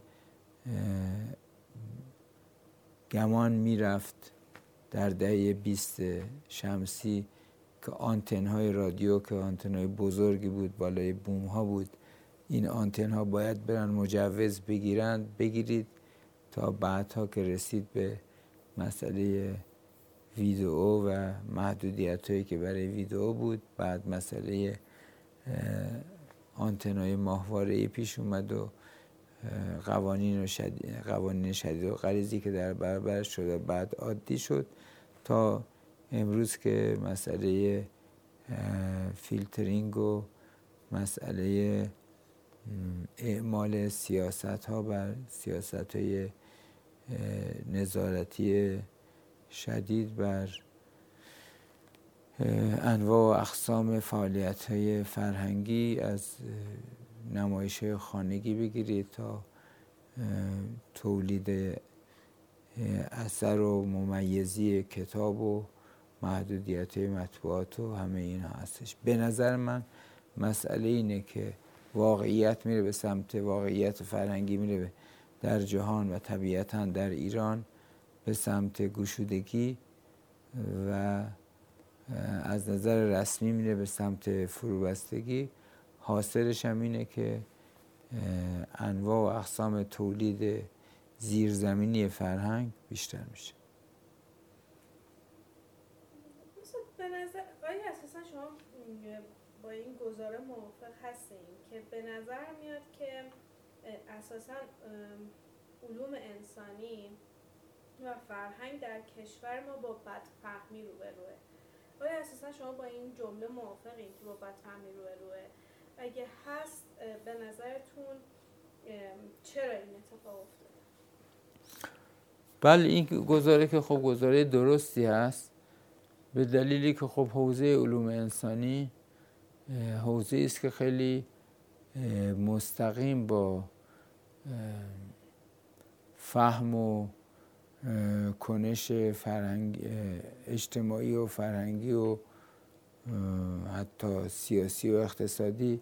گمان میرفت در دهه 20 شمسی که آنتن های رادیو که آنتن های بزرگی بود، بالای بوم ها بود، این آنتن ها باید برن مجوز بگیرید، تا بعدها که رسید به مسئله ویدئو و محدودیت هایی که برای ویدئو بود. بعد مسئله آنتنای ماهواره‌ای پیش اومد و قوانین شدید و غلیظی که در برابر شد بعد عادی شد تا امروز که مسئله فیلترینگ و مسئله اعمال سیاست ها بر سیاست های نظارتی شدید بر انواع و اقسام فعالیت های فرهنگی از نمایش های خانگی بگیرید تا تولید اثر و ممیزی کتاب و محدودیت های مطبوعات و همه اینا هستش. به نظر من مسئله اینه که واقعیت میره به سمت واقعیت فرهنگی میره در جهان و طبیعتاً در ایران به سمت گشودگی و از نظر رسمی میره به سمت فروبستگی. حاصلش هم اینه که انواع و اقسام تولید زیرزمینی فرهنگ بیشتر میشه. به نظر آیا اساسا شما با این گزاره موافق هستین که به نظر میاد که اساسا علوم انسانی و فرهنگ در کشور ما با بدفهمی روبروه؟ آیا اساسا شما با این جمله موافقین که با بدفهمی روبروه؟ اگه هست به نظرتون چرا این اتفاق افتاده؟ بله، این گزاره که خب گزاره درستی هست، به دلیلی که خب حوزه علوم انسانی حوزه است که خیلی مستقیم با فهم و کنش فرهنگ اجتماعی و فرهنگی و حتی سیاسی و اقتصادی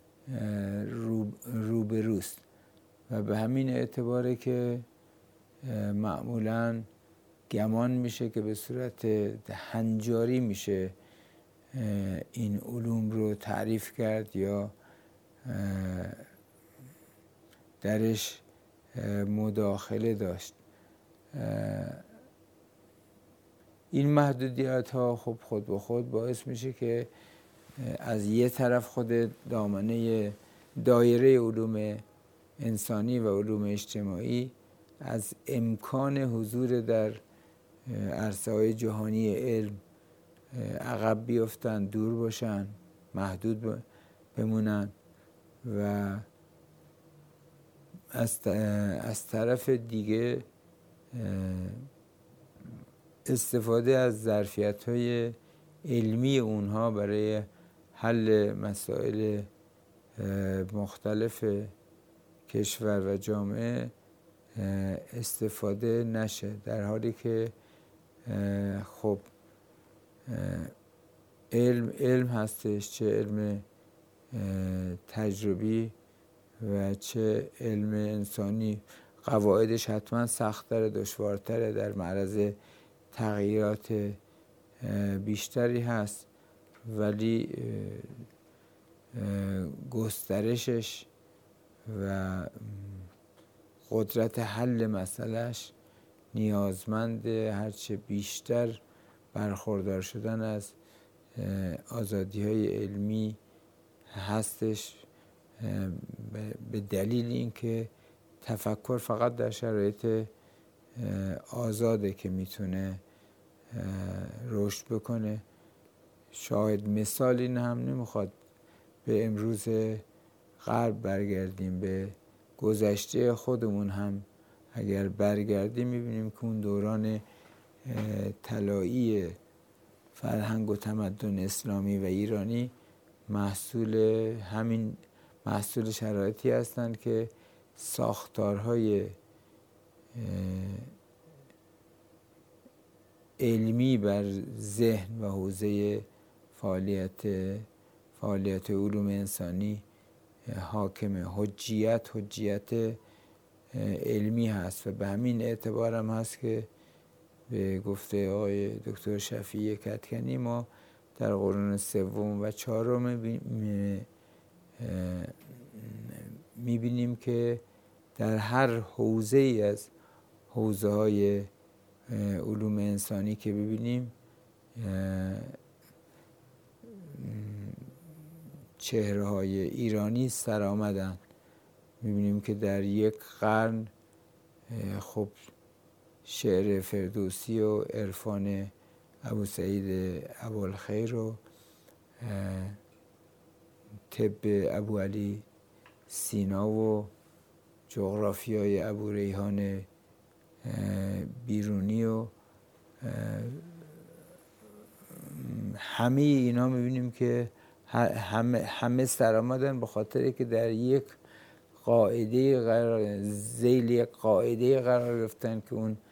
روبروست و به همین اعتباره که معمولاً گمان میشه که به صورت هنجاری میشه این علوم رو تعریف کرد یا درش مداخله داشت. این محدودیت ها خب خود به خود باعث میشه که از یه طرف خود دایره علوم انسانی و علوم اجتماعی از امکان حضور در عرصه‌های جهانی علم عقب بیفتن، دور باشن، محدود بمونن و از طرف دیگه استفاده از ظرفیت‌های علمی اونها برای حل مسائل مختلف کشور و جامعه استفاده نشه، در حالی که خب علم هستش، چه علم تجربی و چه علم انسانی، قواعدش حتما سخت‌تر، دشوارتره، در معرض تغییرات بیشتری هست، ولی گسترشش و قدرت حل مسئلهش نیازمند هرچه بیشتر برخوردار شدن از آزادی‌های علمی هستش، به دلیل اینکه تفکر فقط در شرایط آزاده که میتونه رشد بکنه. شاید مثال این هم نمیخواد به امروز غرب برگردیم، به گذشته خودمون هم اگر برگردیم میبینیم که اون دوران طلایی فرهنگ و تمدن اسلامی و ایرانی محصول شرایطی هستند که ساختارهای علمی بر ذهن و حوزه فعالیت علوم انسانی حاکم، حجیت علمی هست و به همین اعتبار هم هست که به گفته آقای دکتر شفیع کدکنی ما در قرون سوم و چهارم میبینیم که در هر حوزه‌ای از حوزه‌های علوم انسانی که ببینیم چهره‌های ایرانی سر آمدن. می‌بینیم که در یک قرن خب شعر فردوسی و عرفان ابوسعید ابوالخیر و طب ابوعلی سینا و جغرافیای ابوریحان بیرونی و همه اینا می‌بینیم که همه سر آمدن به خاطر که در یک ذیل یک قاعده قرار گرفتن که اون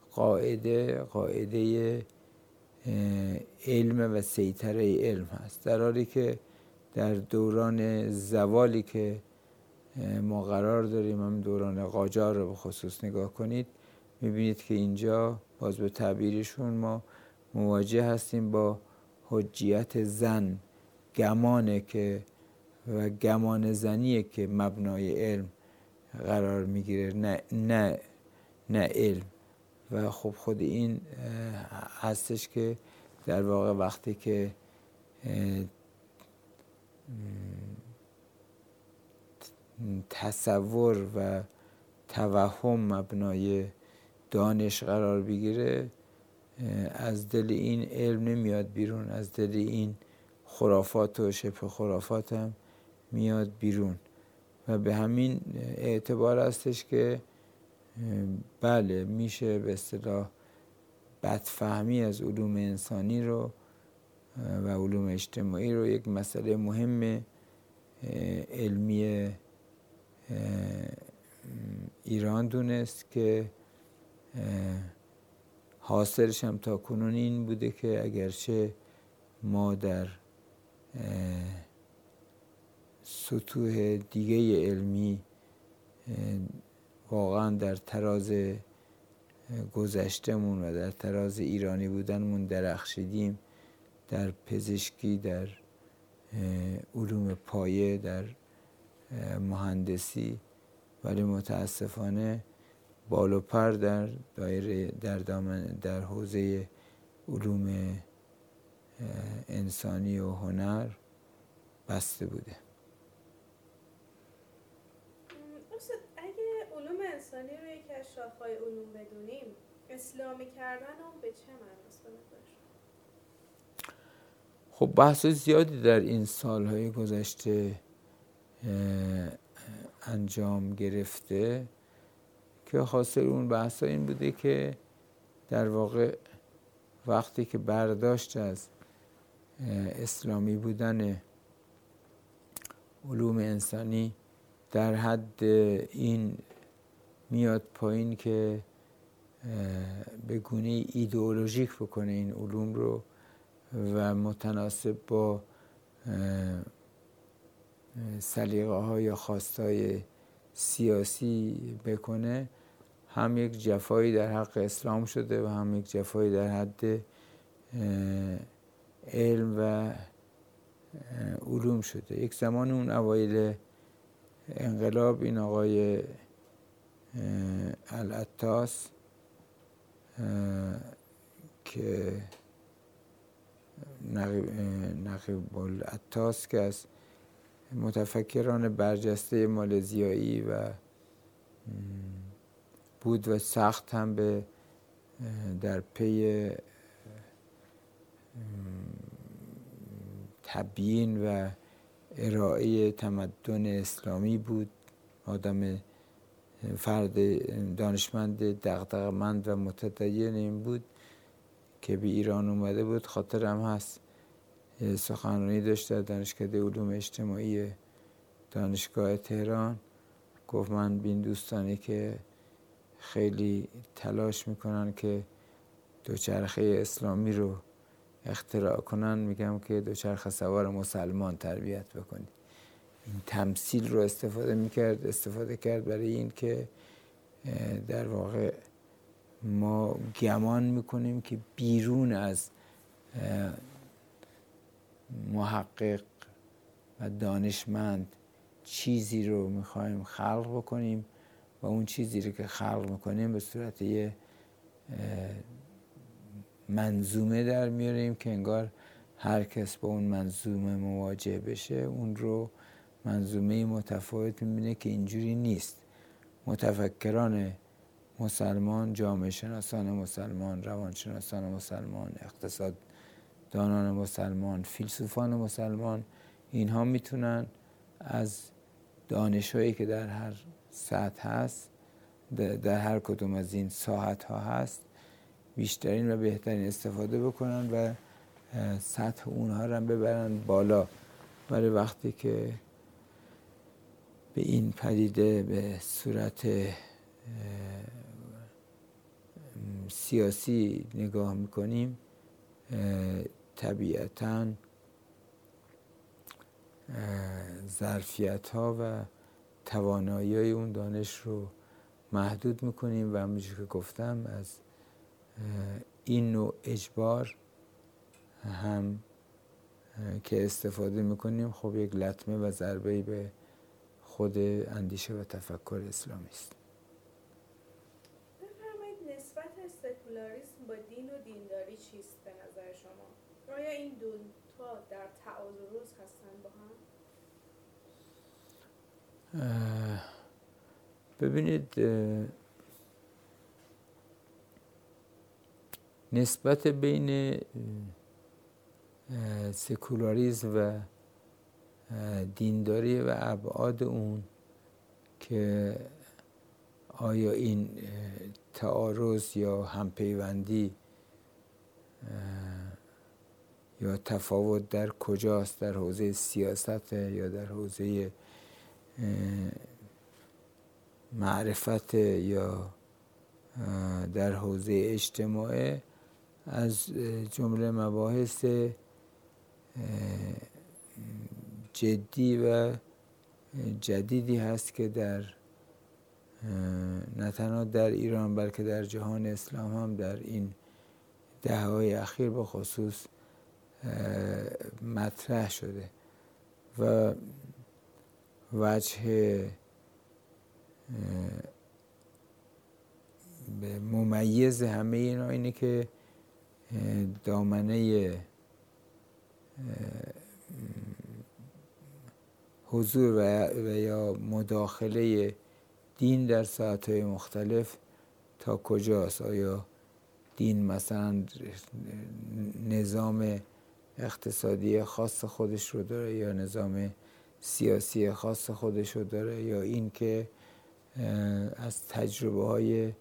قاعده علم و سیطره علم هست، در حالی که در دوران زوالی که ما قرار داریم، هم دوران قاجار رو به خصوص نگاه کنید، میبینید که اینجا باز به تعبیرشون ما مواجه هستیم با حجیت زن، گمانه که و گمان زنیه که مبنای علم قرار میگیره، نه علم. و خب خود این هستش که در واقع وقتی که تصور و توهم مبنای دانش قرار بگیره، از دل این علم نمیاد بیرون، از دل این خرافات و شبه خرافات هم میاد بیرون. و به همین اعتبار هستش که بله میشه به اصطلاح بدفهمی از علوم انسانی رو و علوم اجتماعی رو یک مسئله مهم علمی ایران دونست که حاصلش هم تا کنون این بوده که اگرچه ما در سطوح دیگه علمی واقعا در تراز گذشتمون و در تراز ایرانی بودنمون درخشیدیم، در پزشکی، در علوم پایه، در مهندسی، ولی متاسفانه بال و پر در دایره در حوزه علوم انسانی و هنر بسته بوده. اگه علوم انسانی رو یکی از شاخه‌های علوم بدونیم، اسلامی کردن اون به چه معناست به نظر شما؟ خب بحث زیادی در این سالهای گذشته انجام گرفته که حاصل اون بحث این بوده که در واقع وقتی که برداشت از اسلامی بودن علوم انسانی در حد این میاد پایین که به گونه ایدئولوژیک بکنه این علوم رو و متناسب با سلیقه ها یا خواستای سیاسی بکنه، هم یک جفایی در حق اسلام شده و هم یک جفایی در حد علم و علوم شده. یک زمان اون اوایل انقلاب این آقای العطاس که نقیب العطاس که از متفکران برجسته مالزیایی و بود و سخت هم به در پی تبیین و ارائه تمدن اسلامی بود، آدم فرد دانشمند دغدغه‌مند و متدین این بود که به ایران اومده بود. خاطرم هست سخنرانی داشت در دانشکده علوم اجتماعی دانشگاه تهران، گفت من بین دوستانی که خیلی تلاش میکنن که دوچرخه اسلامی رو اختراع کنن، میگم که دوچرخه سوار مسلمان تربیت بکنید. این تمثیل رو استفاده کرد برای این که در واقع ما گمان میکنیم که بیرون از محقق و دانشمند چیزی رو میخوایم خلق بکنیم و اون چیزی رو که خلق میکنیم به صورت یه منظومه در میاریم که انگار هر کس با اون منظومه مواجه بشه اون رو منظومه متفاوت میبینه که اینجوری نیست. متفکران مسلمان، جامعه شناسان مسلمان، روانشناسان مسلمان، اقتصاددانان مسلمان، فیلسوفان مسلمان، اینها میتونن از دانش‌هایی که در هر سطح هست، در هر کدوم از این ساحت‌ها هست، بیشترین و بهترین استفاده بکنن و سطح اونها رو هم ببرن بالا. برای وقتی که به این پدیده به صورت سیاسی نگاه میکنیم، طبیعتاً ظرفیت‌ها و توانایی اون دانش رو محدود میکنیم و همونجور که گفتم از این نوع اجبار هم که استفاده میکنیم خب یک لطمه و ضربه‌ای به خود اندیشه و تفکر اسلامی است. بفرمایید نسبت سکولاریسم با دین و دینداری چیست به نظر شما؟ آیا این دو تا در تعارض هستن با هم؟ ببینید، نسبت بین سکولاریسم و دینداری و ابعاد اون که آیا این تعارض یا همپیوندی یا تفاوت در کجاست، در حوزه سیاست یا در حوزه معرفت یا در حوزه اجتماع، از جمله مباحث جدی و جدیدی هست که در نه تنها در ایران بلکه در جهان اسلام هم در این دهه‌های اخیر به خصوص مطرح شده و وجه ممیز همه اینا اینه که دامنه حضور و یا مداخله دین در ساعتهای مختلف تا کجاست. آیا دین مثلا نظام اقتصادی خاص خودش رو داره یا نظام سیاسی خاص خودش رو داره، یا این که از تجربه های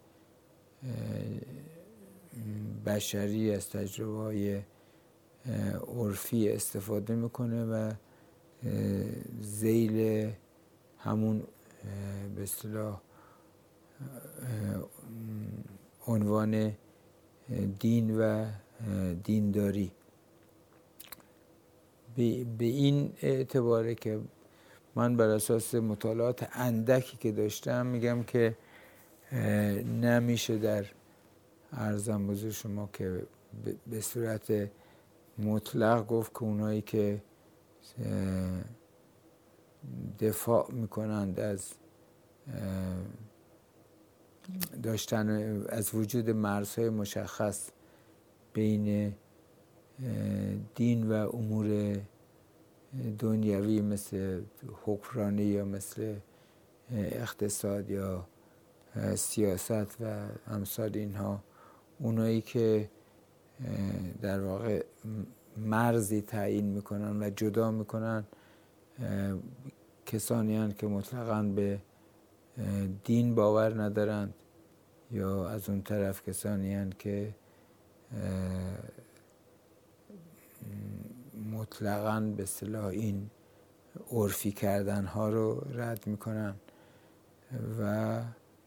بشری، از تجربه های عرفی استفاده میکنه و ذیل همون به اصطلاح عنوان دین و دینداری. به این اعتباره که من بر اساس مطالعات اندکی که داشتم میگم که نمیشه در عرضم بزرگ شما که به صورت مطلق گفت که اونایی که دفاع میکنند از داشتن از وجود مرزهای مشخص بین دین و امور دنیوی مثل حکمرانی یا مثل اقتصاد یا سیاست و امثال اینها، اونایی که در واقع مرزی تعیین میکنن و جدا میکنن کسانی هستند که مطلقاً به دین باور ندارند، یا از اون طرف کسانی هستند که مطلقاً به اصطلاح این عرفی کردن ها رو رد میکنن و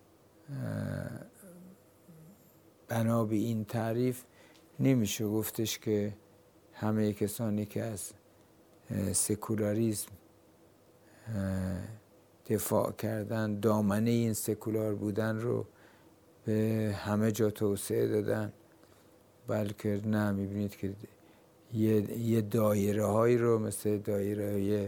بنا به این تعریف نمیشه گفتش که همه کسانی که از سکولاریسم دفاع کردن دامنه این سکولار بودن رو به همه جا توسعه دادن، بلکه نه، میبینید که یه دایره هایی رو مثل دایره های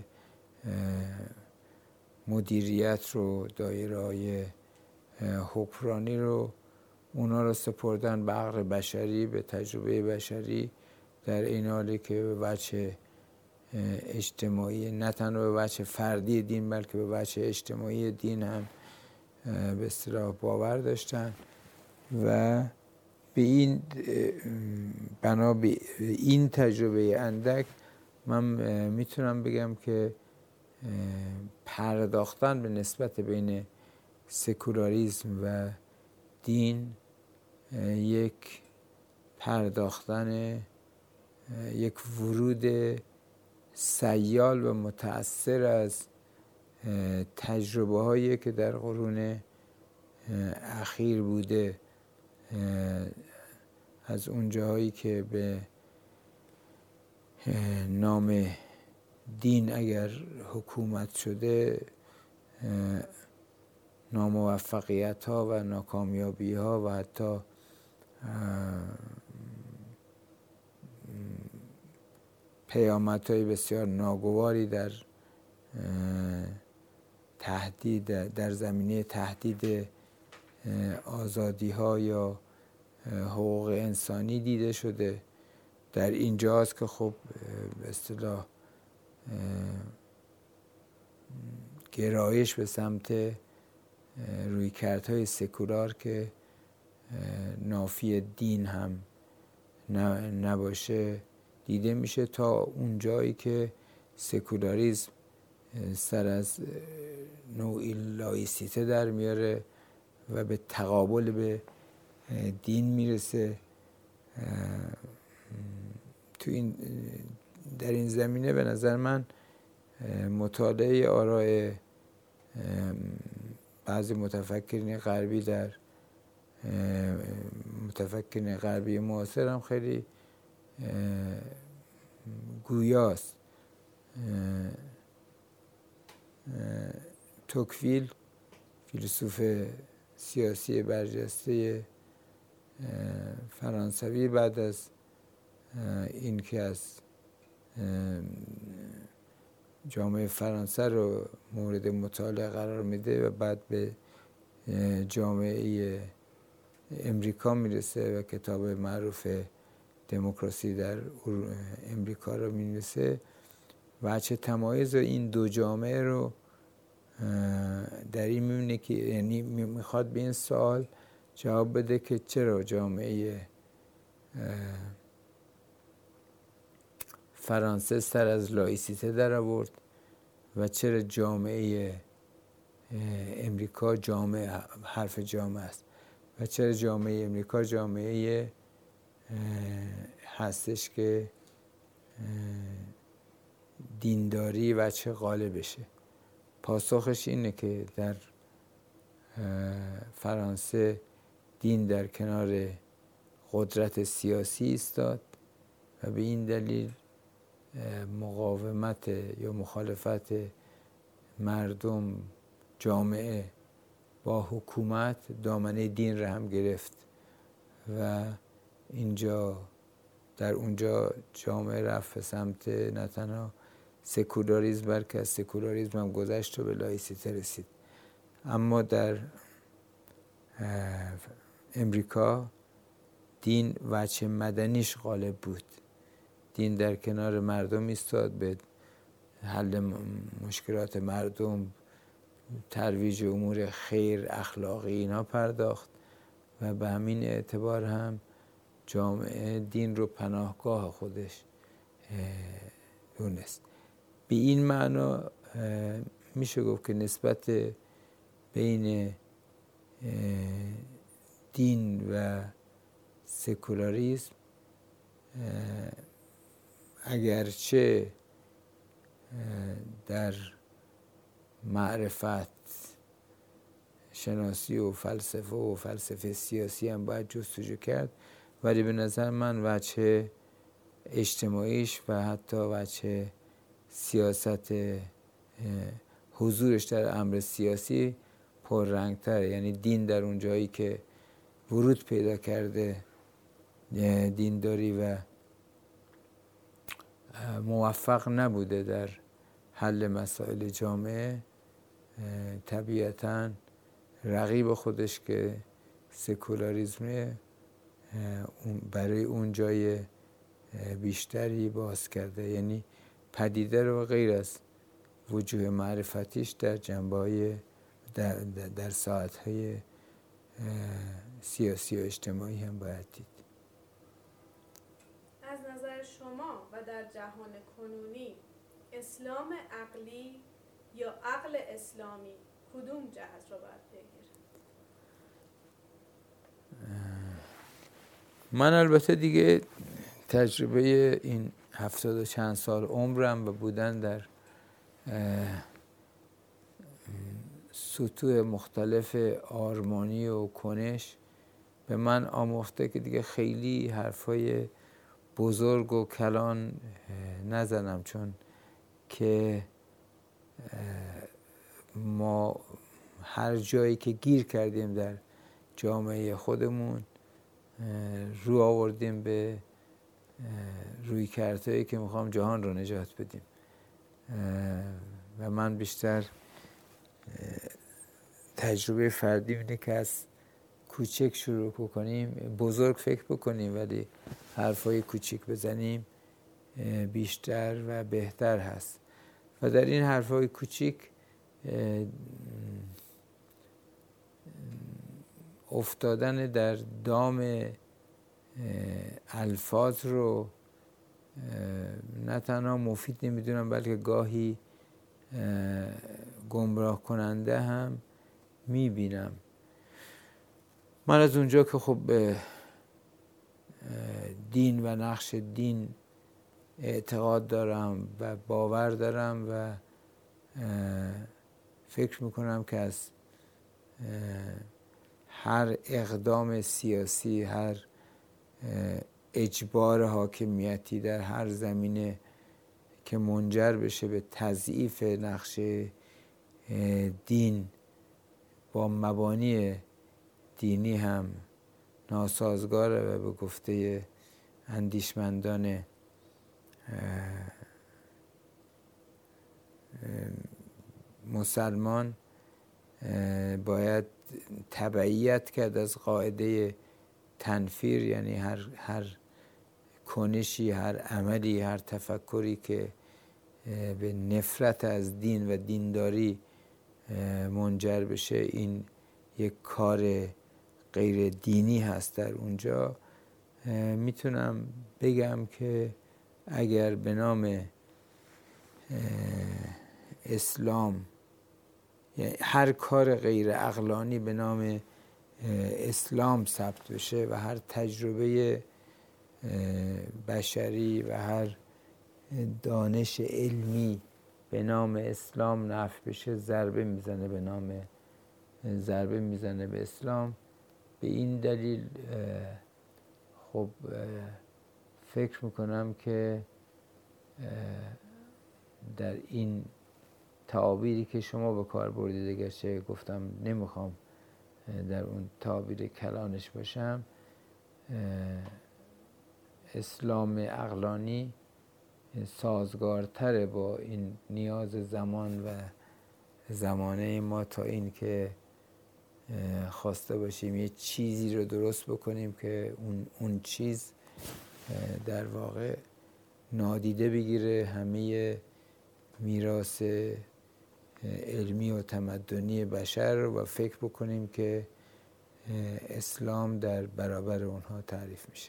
مدیریت رو، دایره های حکمرانی رو اونا رو سپردن به عقل بشری، به تجربه بشری، در این حالی که به وجه اجتماعی، نه تنها به وجه فردی دین بلکه به وجه اجتماعی دین هم به اصطلاح باور داشتن و به این بنا به این تجربه اندک من میتونم بگم که پرداختن به نسبت بین سکولاریسم و دین یک پرداختن، یک ورود سیال و متأثر از تجربه هایی که در قرون اخیر بوده، از اون جاهایی که به نام دین اگر حکومت شده ناموفقیت ها و ناکامیابی ها و حتی پیامدهای بسیار ناگواری در تهدید، در زمینه تهدید آزادی ها یا حقوق انسانی دیده شده. در اینجاست که خب به اصطلاح گرایش به سمت رویکردهای سکولار که نافی دین هم نباشه دیده میشه، تا اون جایی که سکولاریسم سر از نوعی لایسیته در میاره و به تقابل به دین میرسه. در این زمینه به نظر من مطالعه آراء بعضی متفکرین غربی معاصر هم خیلی گویاست. توکویل، فیلسوف سیاسی برجسته فرانسوی، بعد از این که از جامعه فرانسه رو مورد مطالعه قرار میده و بعد به جامعه امریکا میرسه و کتاب معروف دموکراسی در امریکا رو مینویسه، وجه تمایز این دو جامعه رو در این میبینه که یعنی میخواد به این سوال جواب بده که چرا جامعه فرانسه سر از لایسیته در آورد و چرا جامعه امریکا حرف جامعه است و چرا جامعه امریکا جامعه هستش که دینداری وجه غالبشه. پاسخش اینه که در فرانسه دین در کنار قدرت سیاسی ایستاد و به این دلیل مقاومت یا مخالفت مردم، جامعه با حکومت دامنه دین را هم گرفت و در اونجا جامعه رفت به سمت نه تنها سکولاریسم بلکه از سکولاریسم هم گذشت و به لایسیته رسید. اما در امریکا دین وجه مدنیش غالب بود. دین در کنار مردم ایستاد، به حل مشکلات مردم، ترویج امور خیر، اخلاقی اینا پرداخت و به همین اعتبار هم جامعه دین رو پناهگاه خودش دونست. به این معنا میشه گفت که نسبت بین دین و سکولاریسم اگرچه در معرفت شناسی و فلسفه سیاسی هم باید جستجو کرد، ولی به نظر من وجه اجتماعیش و حتی وجه سیاست حضورش در امر سیاسی پررنگ‌تره. یعنی دین در اون جایی که ورود پیدا کرده، دینداری و موفق نبوده در حل مسائل جامعه، طبیعتاً رقیب خودش که سکولاریسم برای اون جای بیشتری باز کرده، یعنی پدیده رو غیر از وجوه معرفتیش در جنبه‌های در ساعت‌های سیاسی و اجتماعی هم باید دید. از نظر شما و در جهان کنونی اسلام عقلی یا عقل اسلامی کدوم جهت رو باید بگیره؟ من البته دیگه تجربه این 70 و چند سال عمرم و بودن در سطوح مختلف آرمانی و کنش به من آموخته که دیگه خیلی حرفای بزرگ و کلان نزنم، چون که ما هر جایی که گیر کردیم در جامعه خودمون رو آوردیم به روی کردهایی که میخوام جهان رو نجات بدیم و من بیشتر تجربه فردی اینه که از کوچک شروع کنیم، بزرگ فکر بکنیم ولی حرفای کوچک بزنیم بیشتر و بهتر هست. و در این حرفای کوچک افتادن در دام الفاظ رو نه تنها مفید نمیدونم بلکه گاهی گمراه کننده هم میبینم. من از اونجا که خب به دین و نقش دین اعتقاد دارم و باور دارم و فکر میکنم که از هر اقدام سیاسی، هر اجبار حاکمیتی در هر زمینه که منجر بشه به تضعیف نقش دین با مبانی دینی هم ناسازگاره و به گفته اندیشمندان مسلمان باید تبعیت کرد از قاعده تنفیر، یعنی هر کنشی، هر عملی، هر تفکری که به نفرت از دین و دینداری منجر بشه این یک کار غیر دینی هست. در اونجا میتونم بگم که اگر به نام اسلام، یعنی هر کار غیر عقلانی به نام اسلام ثبت بشه و هر تجربه بشری و هر دانش علمی به نام اسلام نفی بشه، ضربه میزنه به اسلام. به این دلیل خب فکر میکنم که در این تعابیری که شما به کار بردید، اگرچه گفتم نمیخوام در اون تعابیر کلانش باشم، اسلام عقلانی سازگارتره با این نیاز زمان و زمانه ما تا این که خواسته باشیم یه چیزی رو درست بکنیم که اون چیز در واقع نادیده بگیره همه میراث علمی و تمدنی بشر و فکر بکنیم که اسلام در برابر اونها تعریف میشه.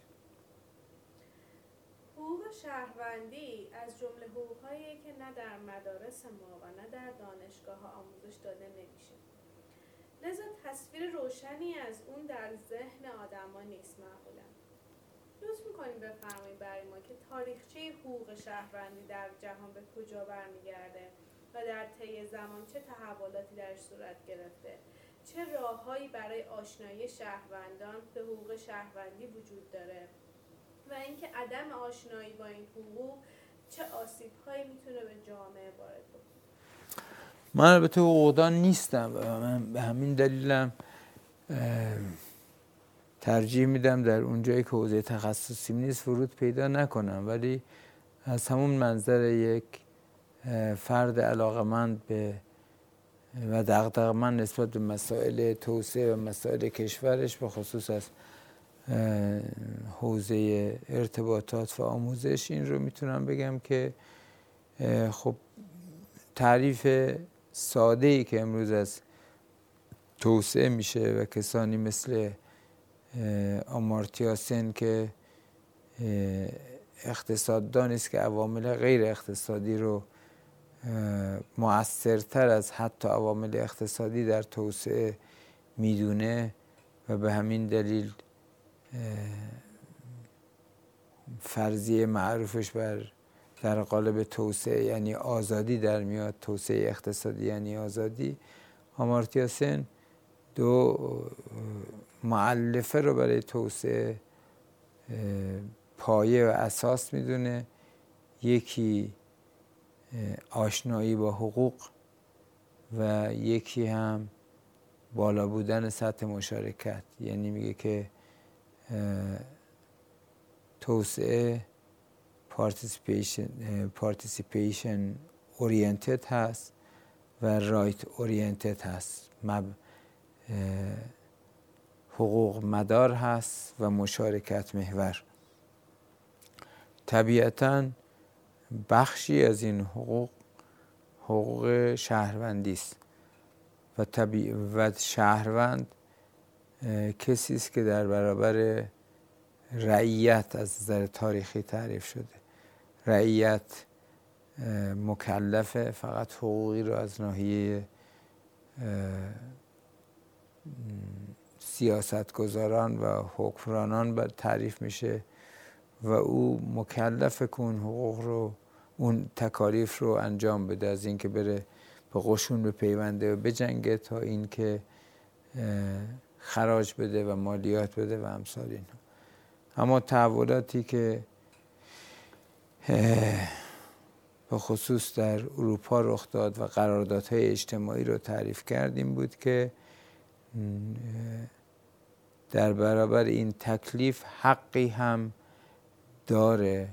حقوق شهروندی از جمله حقوق‌هایی که نه در مدارس ما و نه در دانشگاه‌ها آموزش داده نمیشه. لذا تصویر روشنی از اون در ذهن آدم‌ها نیست معمولاً. لطف می‌کنیم بفرمایید برای ما که تاریخچه حقوق شهروندی در جهان به کجا برمیگرده و در طی زمان چه تحولاتی درش صورت گرفته، چه راههایی برای آشنایی شهروندان به حقوق شهروندی وجود داره و اینکه عدم آشنایی با این حقوق چه آسیب‌هایی میتونه به جامعه وارد بکنه. من البته حقوقدان نیستم و من به همین دلیلم ترجیح میدم در اونجایی که حوزه تخصصی نیست ورود پیدا نکنم، ولی از همون منظر یک فرد علاقمند به و دغدغه‌مند نسبت به مسائل توسعه و مسائل کشورش، به خصوص از حوزه ارتباطات و آموزش، این رو میتونم بگم که خب تعریف ساده‌ای که امروز از توسعه میشه و کسانی مثل آمارتیا سن که اقتصاددانی است که عوامل غیر اقتصادی رو مؤثرتر از حتی عوامل اقتصادی در توسعه میدونه و به همین دلیل فرضیه معروفش در قالب توسعه یعنی آزادی در میاد، توسعه اقتصادی یعنی آزادی. آمارتیا سن دو مؤلفه رو برای توسعه پایه و اساس میدونه، یکی آشنایی با حقوق و یکی هم بالا بودن سطح مشارکت. یعنی میگه که توسعه participation oriented هست و right oriented هست، حقوق مدار هست و مشارکت محور. طبیعتاً بخشی از این حقوق شهروندی است و شهروند کسی است که در برابر رعیت از نظر تاریخی تعریف شده. رعیت مکلف فقط حقوقی رو از ناحیه سیاستگزاران و حکمرانان تعریف میشه و او مکلف که اون حقوق رو، اون تکالیف رو انجام بده، از اینکه بره به قشون بپیونده و بجنگه تا اینکه خراج بده و مالیات بده و امثال اینها. اما تحولاتی که به خصوص در اروپا رخ داد و قراردادهای اجتماعی رو تعریف کردیم بود که در برابر این تکلیف حقی هم داره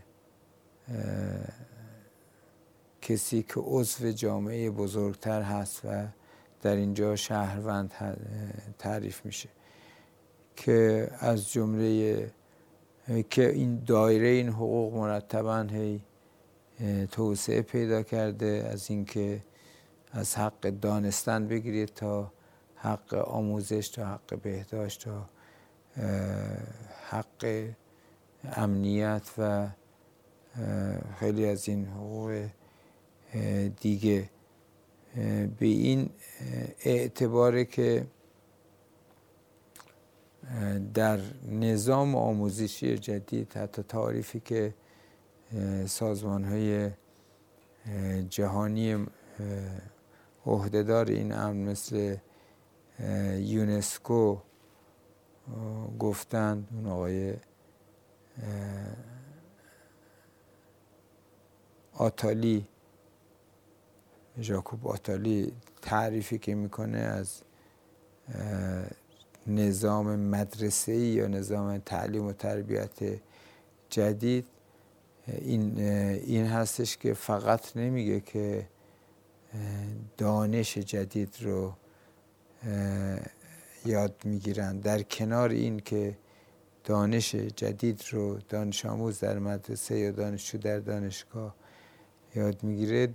کسی که عضو جامعه بزرگتر هست و در اینجا شهروند تعریف میشه، که از جمله که این دایره این حقوق مرتباً توسعه پیدا کرده، از اینکه از حق دانستن بگیرید تا حق آموزش، تا حق بهداشت، تا حق امنیت و خیلی از این حقوق دیگه. به این اعتباره که در نظام آموزشی جدید، حتی تعریفی که سازمان‌های جهانی عهدهدار این امر مثل یونسکو گفتند، اون آقای آتالی، ژاکوب آتالی تعریفی که میکنه از نظام مدرسه‌ای یا نظام تعلیم و تربیت جدید، این هستش که فقط نمیگه که دانش جدید رو یاد میگیرن، در کنار این که دانش جدید رو دانش آموز در مدرسه یا دانشجو در دانشگاه یاد میگیره،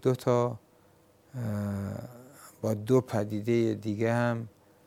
با دو پدیده دیگه هم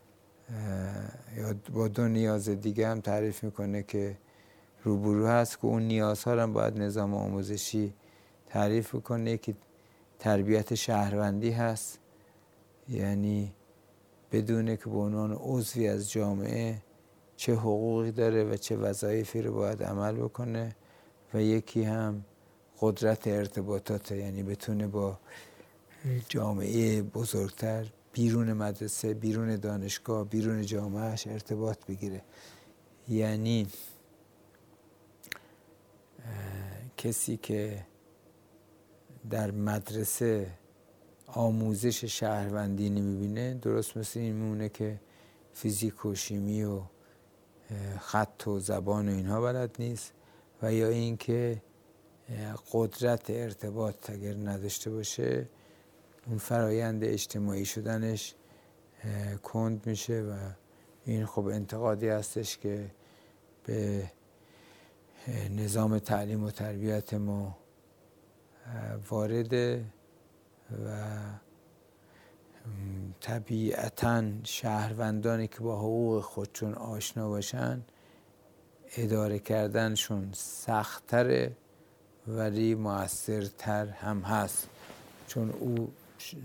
یا با دو نیاز دیگه هم تعریف میکنه که روبرو هست، که اون نیازها هم باید نظام آموزشی تعریف کنه. که تربیت شهروندی هست، یعنی بدونه که به عنوان عضوی از جامعه چه حقوقی داره و چه وظایفی رو باید عمل بکنه. و یکی هم قدرت ارتباطات، یعنی بتونه با جامعه بزرگتر بیرون مدرسه، بیرون دانشگاه، بیرون جامعهش ارتباط بگیره. یعنی کسی که در مدرسه آموزش شهروندی نمیبینه، درست مثل این میمونه که فیزیک و شیمی و خط و زبان و اینها بلد نیست، و یا این که قدرت ارتباط اگر نداشته باشه اون فرایند اجتماعی شدنش کند میشه و این خب انتقادی هستش که به نظام تعلیم و تربیت ما وارده و طبیعتاً شهروندانی که با حقوق خودشون آشنا باشن اداره کردنشون سخت‌تره ولی مؤثرتر هم هست، چون او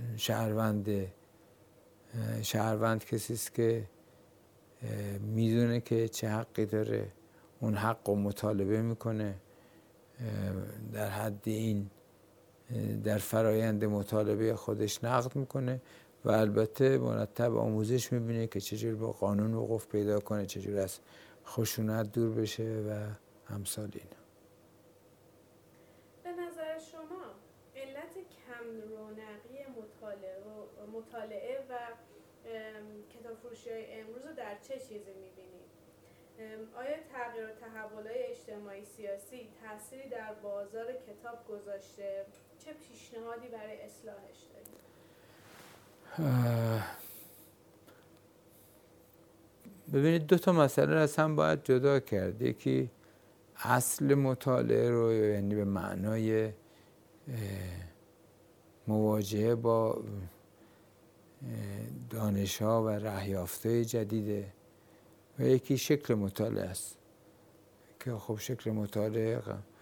شهروند کسی است که میدونه که چه حقی داره، اون حق رو مطالبه میکنه، در حد این در فرایند مطالبه خودش نقد میکنه و البته مرتب آموزش میبینه که چجور با قانون وقوف پیدا کنه، چجور از خشونت دور بشه و امثال اینا. به نظر شما علت کم رونقی مطالعه و کتاب فروشی‌های امروز رو در چه چیزی میبینید؟ آیا تغییر و تحول‌های اجتماعی سیاسی تأثیری در بازار کتاب گذاشته؟ چه پیشنهادی برای اصلاحش دارید؟ ببینید دو تا مسئله را از هم باید جدا کرد. یکی اصل مطالعه رو، یعنی به معنای مواجهه با دانش‌ها و رهیافته جدیده و یکی شکل مطالعه است که خب شکل مطالعه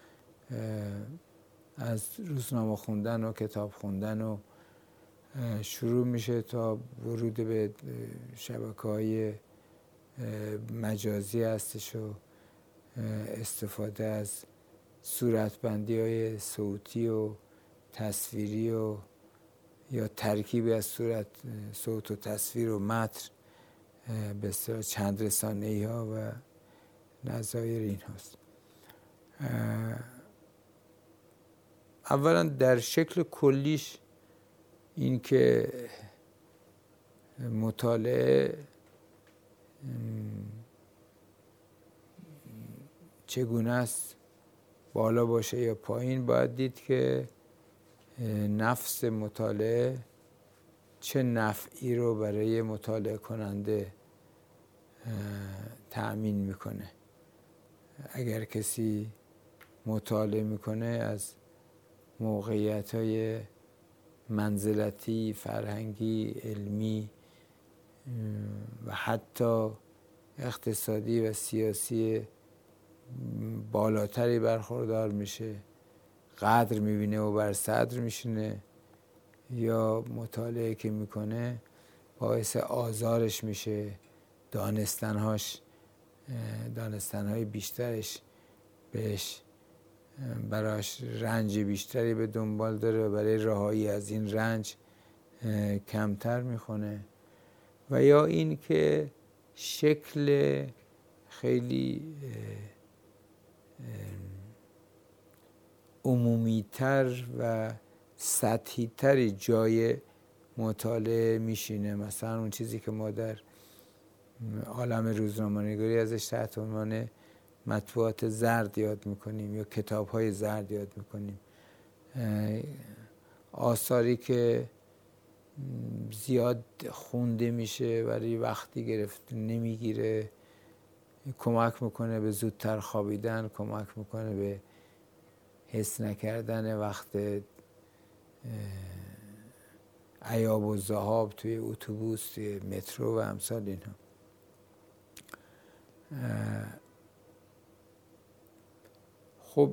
از روزنامه خوندن و کتاب خوندن و شروع میشه تا ورود به شبکه‌های مجازی هستش و استفاده از صورتبندی‌های صوتی و تصویری و یا ترکیبی از صوت و تصویر و متن به اصطلاح چند رسانه‌ای‌ها و نظایر این هست. اولا در شکل کلیش این که مطالعه چگونه است، بالا باشه یا پایین، باید دید که نفس مطالعه چه نفعی رو برای مطالعه کننده تأمین میکنه. اگر کسی مطالعه میکنه از موقعیت‌های منزلتی، فرهنگی، علمی و حتی اقتصادی و سیاسی بالاتری برخوردار میشه، قدر میبینه و بر صدر میشینه، یا مطالعه که میکنه باعث آزارش میشه، دانستنهای بیشترش بهش براش رنج بیشتری به دنبال داره و برای رهایی از این رنج کمتر میخونه. و یا این که شکل خیلی عمومی‌تر و سطحی‌تری جای مطالعه میشینه. مثلا اون چیزی که ما در عالم روزنامه‌نگاری ازش تحت عنوان مطبوعات زرد یاد میکنیم یا کتاب‌های زرد یاد میکنیم، آثاری که زیاد خونده میشه ولی وقتی گرفت نمیگیره، کمک میکنه به زودتر خوابیدن، کمک میکنه به حس نکردن وقت عیاب و ذهاب توی اتوبوس، توی مترو و امثال اینها. خب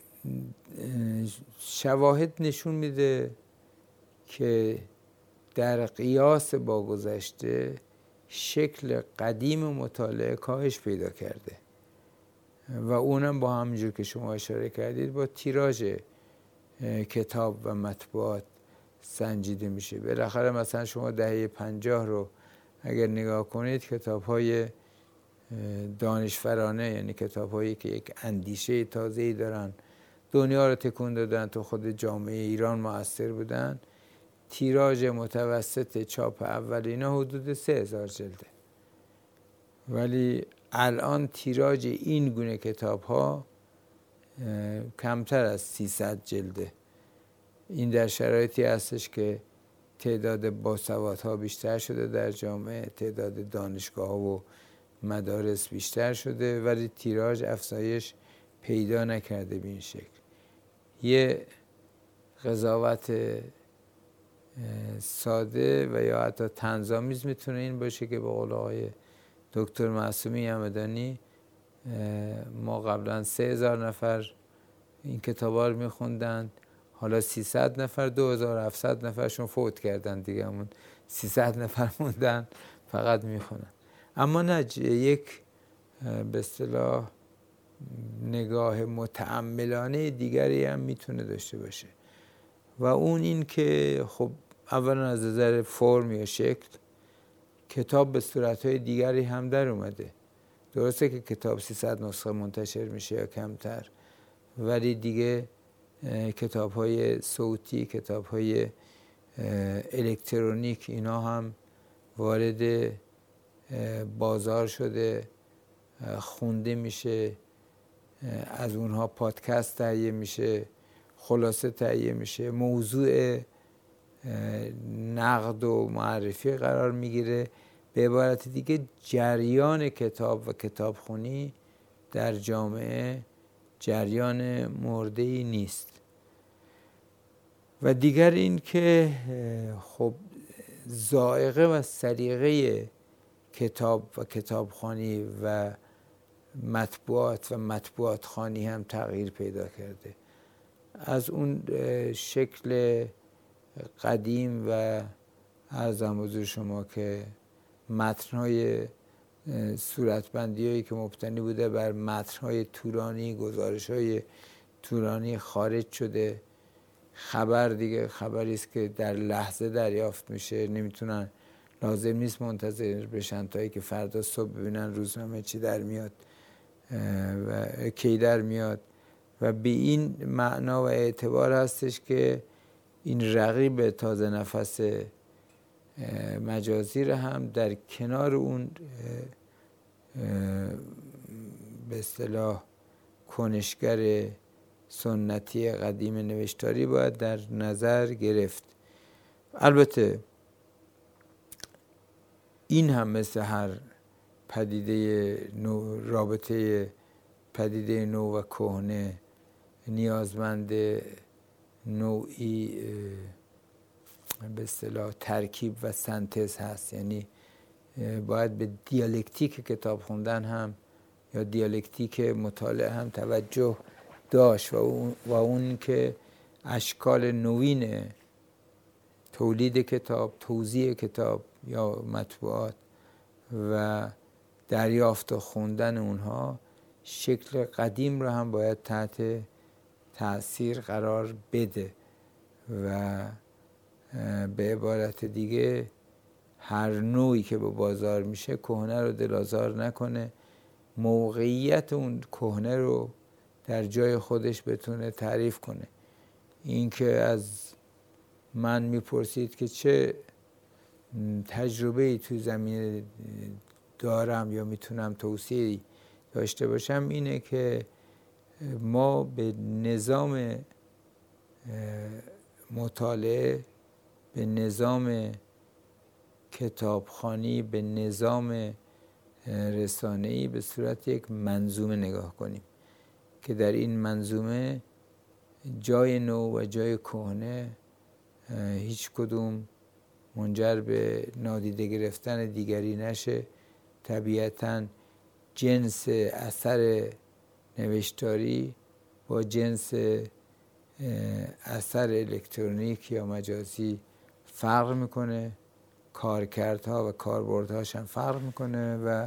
شواهد نشون میده که در قیاس با گذشته شکل قدیم مطالعه کاهش پیدا کرده و اونم با همونجور که شما اشاره کردید با تیراژ کتاب و مطبوعات سنجیده میشه. بالاخره مثلا شما دهه 50 رو اگر نگاه کنید، کتاب‌های دانشورانه، یعنی کتاب‌هایی که یک اندیشه تازه‌ای دارن، دنیا رو تکون دادن، تو خود جامعه ایران مؤثر بودن، تیراژ متوسط چاپ اول اینا حدود 3000 جلده، ولی الان تیراژ این گونه کتاب‌ها کمتر از 300 جلده. این در شرایطی هستش که تعداد باسوادها بیشتر شده در جامعه، تعداد دانشگاه و مدارس بیشتر شده، ولی تیراژ افزایش پیدا نکرده به این شکل. یه قضاوت ساده و یا حتی طنزآمیز میتونه این باشه که به قول آقای دکتر معصومی همدانی، ما قبلا 3000 نفر این کتابا رو میخوندن، حالا 300 نفر 2700 نفرشون فوت کردن دیگه، همون 300 نفر موندن فقط میخونن. اما نه، یک به اصطلاح نگاه متأملانه دیگری هم میتونه داشته باشه و اون این که خب اولا از نظر فرم یا شکل کتاب به صورتهای دیگری هم در اومده. درسته که کتاب 300 نسخه منتشر میشه یا کمتر، ولی دیگه کتاب‌های صوتی، کتاب‌های الکترونیک اینا هم وارد بازار شده، خونده میشه، از اونها پادکست تهیه میشه، خلاصه تهیه میشه، موضوع نقد و معرفی قرار میگیره. به عبارت دیگه جریان کتاب و کتابخوانی در جامعه جریان مرده‌ای نیست. و دیگر این که خب ذائقه و سلیقه کتاب و کتابخوانی و مطبوعات خوانی هم تغییر پیدا کرده. از اون شکل قدیم و عرضم حضور شما که متن‌های صورتبندی‌هایی که مبتنی بوده بر متن‌های طولانی، گزارش‌های طولانی خارج شده. خبر دیگه خبری است که در لحظه دریافت میشه، نمیتونن، لازم نیست منتظر بشن تا اینکه فردا صبح ببینن روزنامه چی در میاد و کی در میاد. و به این معنا و اعتبار هستش که این رقیب تازه نفس مجازی رو هم در کنار اون به اصطلاح کنشگر سنتی قدیم نوشتاری باید در نظر گرفت. البته این هم مثل هر پدیده نو، رابطه پدیده نو و کهنه نیازمند نوعی به اصطلاح ترکیب و سنتز هست. یعنی باید به دیالکتیک کتاب خوندن هم یا دیالکتیک مطالعه هم توجه داشت و اون که اشکال نوین تولید کتاب، توزیع کتاب یا مطبوعات و دریافت و خوندن اونها شکل قدیم رو هم باید تحت تأثیر قرار بده و به عبارت دیگه هر نوعی که به بازار میشه کهنه رو دل‌آزار نکنه، موقعیت اون کهنه رو در جای خودش بتونه تعریف کنه. این که از من میپرسید که چه تجربه‌ای تو زمینه دارم یا میتونم توصیه‌ای داشته باشم، اینه که ما به نظام مطالعه، به نظام کتابخوانی، به نظام رسانه‌ای به صورت یک منظومه نگاه کنیم که در این منظومه جای نو و جای کهنه هیچ کدوم منجر به نادیده گرفتن دیگری نشه. طبیعتاً جنس اثر نوشتاری با جنس اثر الکترونیک یا مجازی فرق میکنه، کارکردها و کاربردهاش هم فرق میکنه و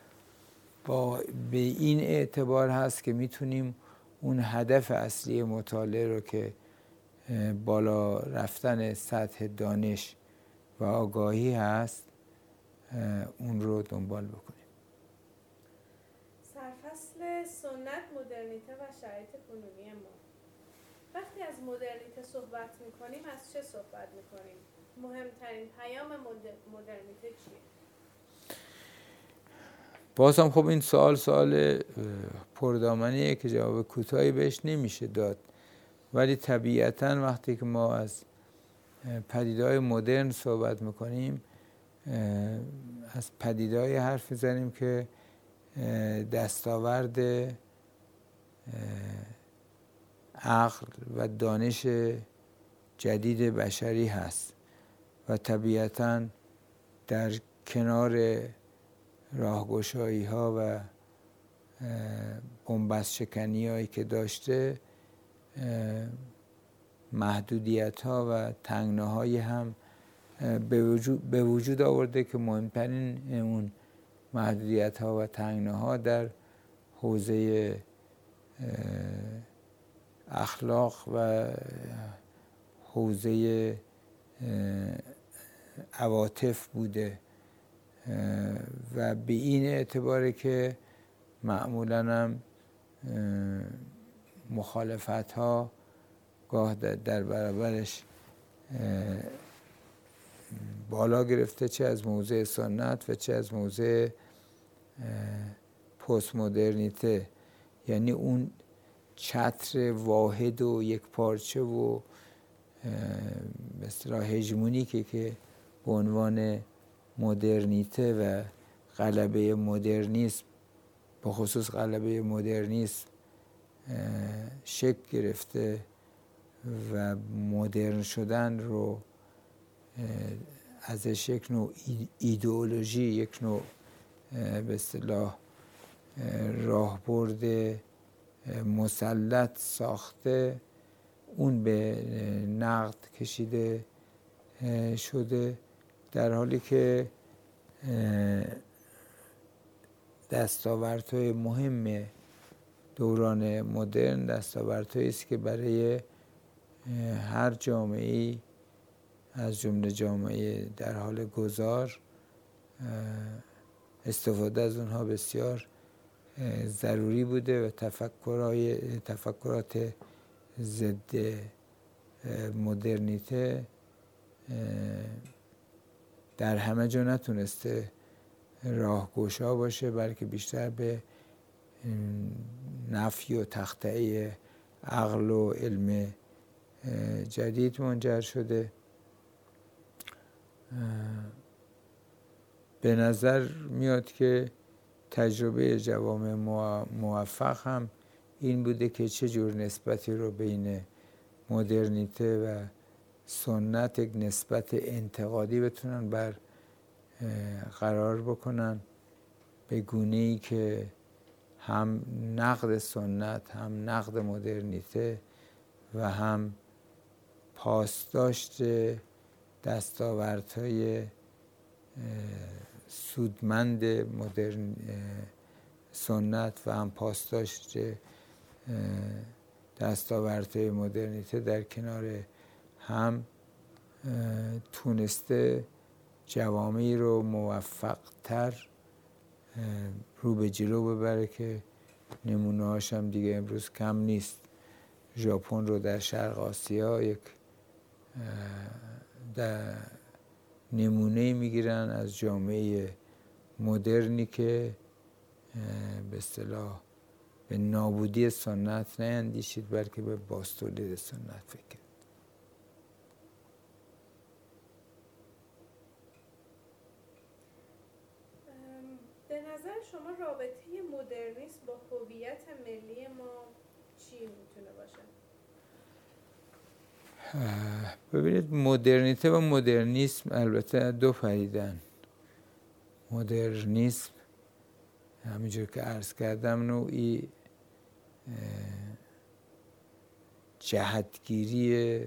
به این اعتبار هست که میتونیم اون هدف اصلی مطالعه رو که بالا رفتن سطح دانش و آگاهی هست اون رو دنبال بکنیم. سرفصل سنت، مدرنیته و شرایط کنونی ما. وقتی از مدرنیته صحبت میکنیم از چه صحبت میکنیم؟ مهمترین پیام مدرنیته چیه؟ بازم خب این سوال پردامنیه که جواب کوتاهی بهش نمیشه داد، ولی طبیعتاً وقتی که ما از پدیده‌های مدرن صحبت میکنیم از پدیده‌های حرف میزنیم که دستاورد عقل و دانش جدید بشری هست و طبیعتاً در کنار راهگشایی ها و بن‌بست شکنی هایی که داشته محدودیت ها و تنگناهایی هم به وجود آورده که مهمترین اون محدودیت ها و تنگناها در حوزه اخلاق و حوزه عواطف بوده و به این اعتباره که معمولاً هم مخالفت ها گاه در برابرش بالا گرفته، چه از موضع سنت و چه از موضع پست مدرنیته، یعنی اون چتر واحد و یک پارچه و به اصطلاح هژمونیکی که به عنوان مدرنیته و غلبه مدرنیسم، به خصوص غلبه مدرنیسم شکل گرفته و مدرن شدن رو ازش یک نوع ایدئولوژی، یک نوع به اصطلاح راهبرد مسلط ساخته، اون به نقد کشیده شده، در حالی که دستاوردهای مهم دوران مدرن دستاوردهایی است که برای هر جامعه‌ای از جمله جامعه در حال گذار استفاده از اونها بسیار ضروری بوده و تفکرات ضد مدرنیته در همه جا نتونسته راهگشا باشه، بلکه بیشتر به نفی و تخطئه عقل و علم جدید منجر شده. به نظر میاد که تجربه جوامع موفق هم این بوده که چه جور نسبتی رو بین مدرنیته و سنت یک نسبت انتقادی بتونن بر قرار بکنن، به گونه‌ای که هم نقد سنت، هم نقد مدرنیته و هم پاسداشت دستاوردهای سودمند مدرن سنت و هم پاسداشت دستاوردهای مدرنیته در کنار هم تونسته جوامعی رو موفق‌تر رو به جلو ببره که نمونه‌هاش هم دیگه امروز کم نیست. ژاپن رو در شرق آسیا یک نمونه میگیرن از جامعه مدرنی که به اصطلاح به نابودی سنت نیندیشید، بلکه به بازتولید سنت فکر کرد. به نظر شما رابطه مدرنیسم با هویت ملی ما چی میتونه باشه؟ ببینید، مدرنیته و مدرنیسم البته دو پدیده‌اند. مدرنیسم همینجور که عرض کردم نوعی جهتگیری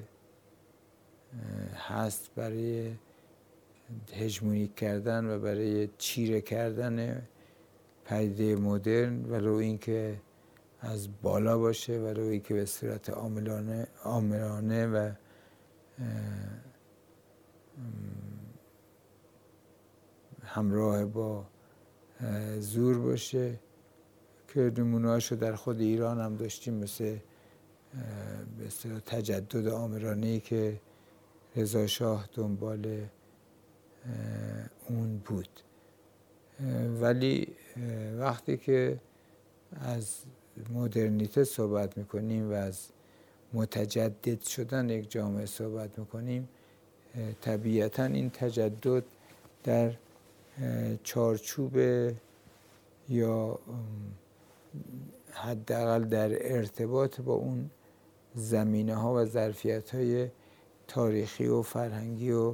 هست برای هژمونیک کردن و برای چیره کردن پدیده مدرن، ولو اینکه از بالا باشه، ولو اینکه به صورت آمرانه و همراه با زور باشه، که نمونه‌هاشو در خود ایران هم داشتیم، مثل به اصطلاح تجدد آمرانه‌ای که رضا شاه دنبال اون بود. ولی وقتی که از مدرنیته صحبت میکنیم و از متجدد شدن یک جامعه صحبت میکنیم، طبیعتاً این تجدد در چارچوب یا حداقل در ارتباط با اون زمینه‌ها و ظرفیت‌های تاریخی و فرهنگی و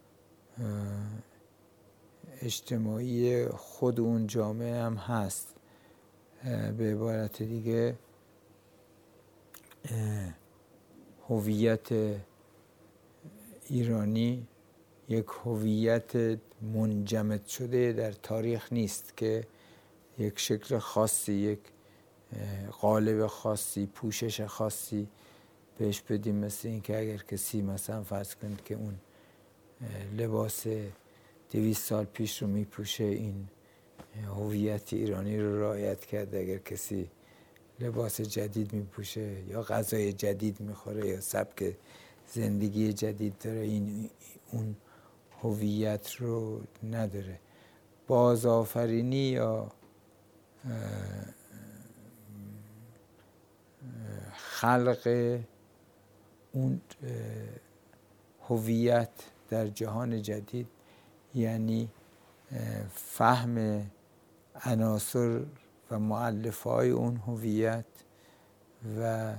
اجتماعی خود اون جامعه هم هست. به عبارت دیگه هویت ایرانی یک هویت منجمد شده در تاریخ نیست که یک شکل خاصی، یک قالب خاصی، پوشش خاصی بهش بدیم. مثل این که اگر کسی مثلا فرض کنید که اون لباس 200 سال پیش رو میپوشه، این هویت ایرانی رو رعایت کرده. اگر کسی لباس جدید میپوشه یا غذای جدید میخوره یا سبک زندگی جدید داره، این اون هویت رو نداره. بازآفرینی یا خلق اون هویت در جهان جدید یعنی فهم عناصر و مؤلفه‌های اون هویت و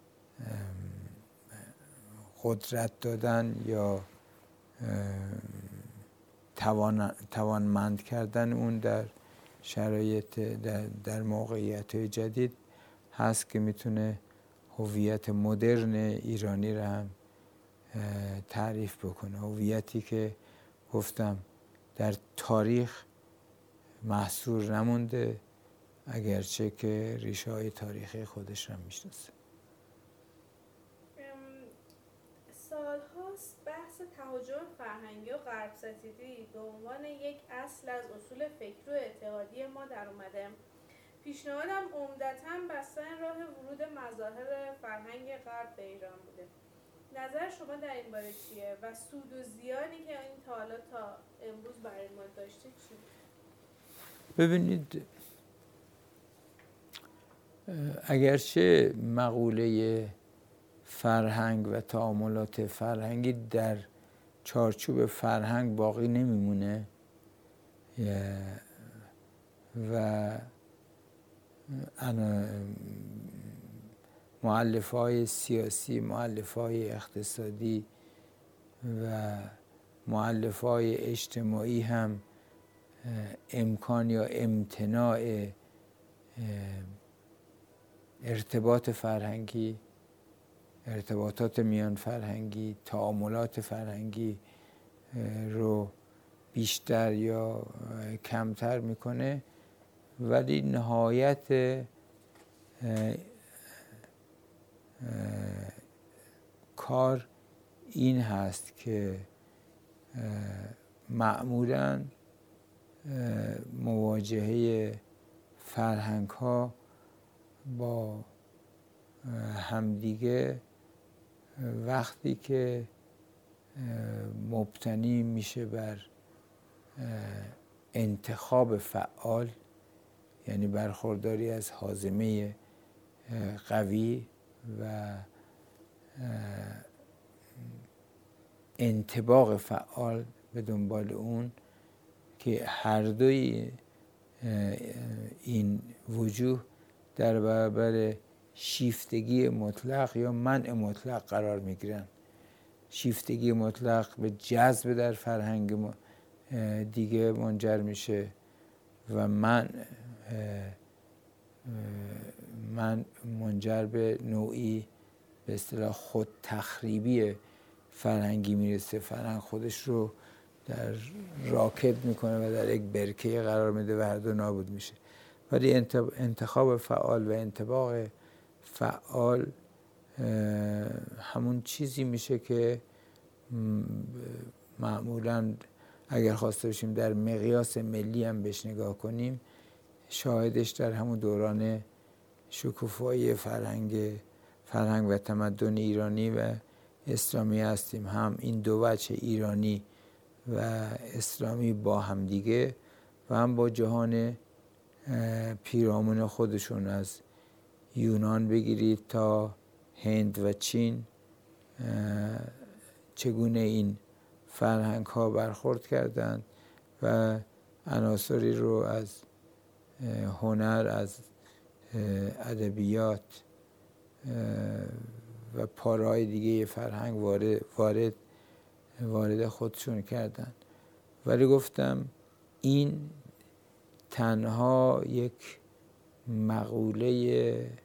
قدرت دادن یا توانمند کردن اون در شرایط در موقعیت‌های جدید هست که میتونه هویت مدرن ایرانی رو هم تعریف بکنه. هویتی که گفتم در تاریخ محصور نمونده، اگرچه که ریشه‌های تاریخی خودش رو میشناسه. سالهاست بحث تهاجم فرهنگی و غرب‌ستیزی به عنوان یک اصل از اصول فکری و اعتقادی ما در اومده. پیشنهادم عمدتاً بستن راه ورود مظاهر فرهنگ غرب به ایران بوده. نظر شما در این باره چیه و سود و زیانی که این تا حالا تا امروز برای ما داشته چی؟ ببینید، اگرچه مقوله فرهنگ و تعاملات فرهنگی در چارچوب فرهنگ باقی نمیمونه و مؤلفه‌های سیاسی، مؤلفه‌های اقتصادی و مؤلفه‌های اجتماعی هم امکان یا امتناع ارتباط فرهنگی، ارتباطات میان فرهنگی، تعاملات فرهنگی رو بیشتر یا کمتر میکنه، ولی نهایت کار این هست که معمولاً مواجهه فرهنگ ها با همدیگه وقتی که مبتنی میشه بر انتخاب فعال، یعنی برخورداری از هاضمه قوی و انطباق فعال به دنبال اون، که هر دوی این وجوه در برابر شیفتگی مطلق یا منع مطلق قرار میگیرن. شیفتگی مطلق به جذب در فرهنگ دیگه منجر میشه و من منجر به نوعی به اصطلاح خود تخریبی فرهنگی میرسه. فرهنگ خودش رو در راکت میکنه و در یک برکه قرار میده و هر دو نابود میشه. ولی انتخاب فعال و انطباق فعال همون چیزی میشه که معمولاً اگر خواسته باشیم در مقیاس ملی هم بهش نگاه کنیم، شاهدش در همون دوران شکوفایی فرهنگ و تمدن ایرانی و اسلامی هستیم. هم این دو وجه ایرانی و اسلامی با هم دیگه و هم با جهان پیرامون خودشون، از یونان بگیرید تا هند و چین، چگونه این فرهنگ ها برخورد کردند و عناصری رو از هنر، از ادبیات و پاره‌های دیگه فرهنگ وارد خودشون کردن. ولی گفتم این تنها یک مقوله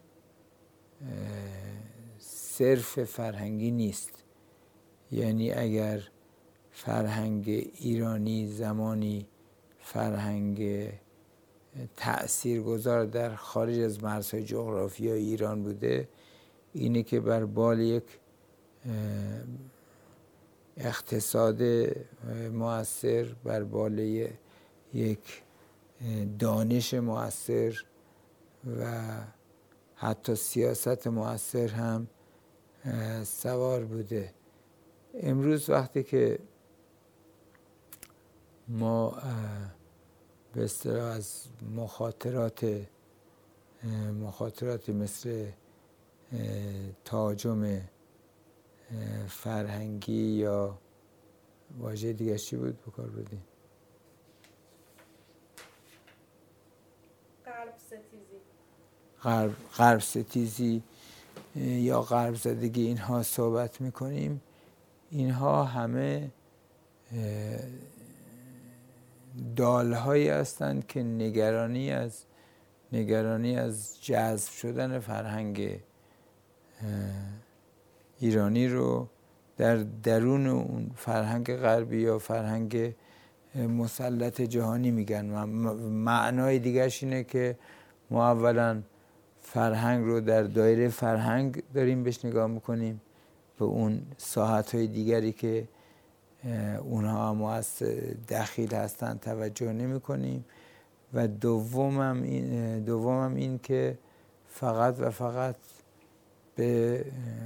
صرف فرهنگی نیست. یعنی اگر فرهنگ ایرانی زمانی فرهنگ تأثیرگذار در خارج از مرزهای جغرافیایی ایران بوده، اینه که بر بال یک اقتصاد مؤثر، بر بال یک دانش مؤثر و حتی سیاست مؤثر هم سوار بوده. امروز وقتی که ما به اصطلاح از مخاطراتی مثل تهاجم فرهنگی یا واژه دیگه چی بود بکار بردیم؟ غرب ستیزی یا غرب زدگی اینها صحبت میکنیم. اینها همه دالهایی هستند که نگرانی از جذب شدن فرهنگ ایرانی رو در درون اون فرهنگ غربی یا فرهنگ مسلط جهانی میگن. معنای دیگرش اینه که ما اولا فرهنگ رو در دایره فرهنگ داریم بهش نگاه میکنیم، به اون ساحت‌های دیگری که اونها هم دخیل هستن توجه نمی کنیم و دومم این که فقط و فقط به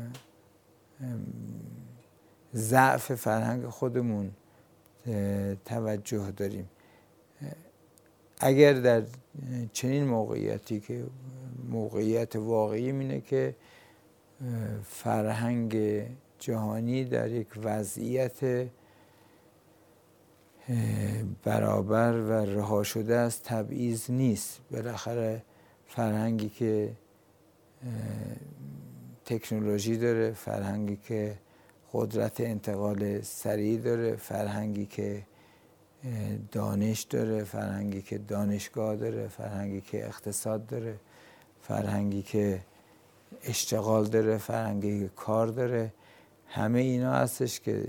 ضعف فرهنگ خودمون توجه داریم. اگر در چنین موقعیتی که موقعیت واقعی اینه که فرهنگ جهانی در یک وضعیت برابر و رها شده از تبعیض نیست. بالاخره فرهنگی که تکنولوژی داره، فرهنگی که قدرت انتقال سریع داره، فرهنگی که دانش داره، فرهنگی که دانشگاه داره، فرهنگی که اقتصاد داره، فرهنگی که اشتغال داره، فرهنگی که کار داره، همه اینا هستش که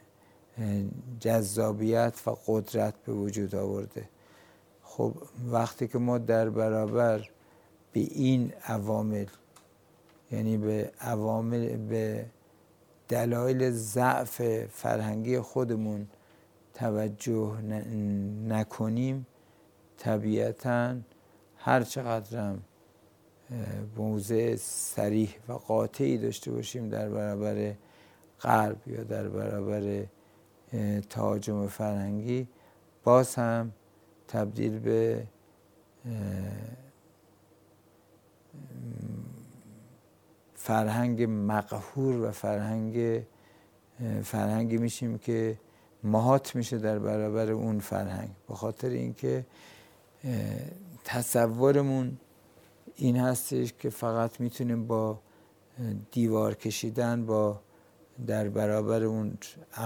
جذابیت و قدرت به وجود آورده. خب وقتی که ما در برابر به این عوامل، یعنی به دلایل ضعف فرهنگی خودمون توجه نکنیم، طبیعتاً هر چقدرم موضع صریح و قاطعی داشته باشیم در برابر غرب یا در برابر تهاجم فرهنگی، باز هم تبدیل به فرهنگ مقهور و فرهنگی میشیم که مهات میشه در برابر اون فرهنگ، به خاطر اینکه تصورمون این هستش که فقط میتونیم با دیوار کشیدن، با در برابر اون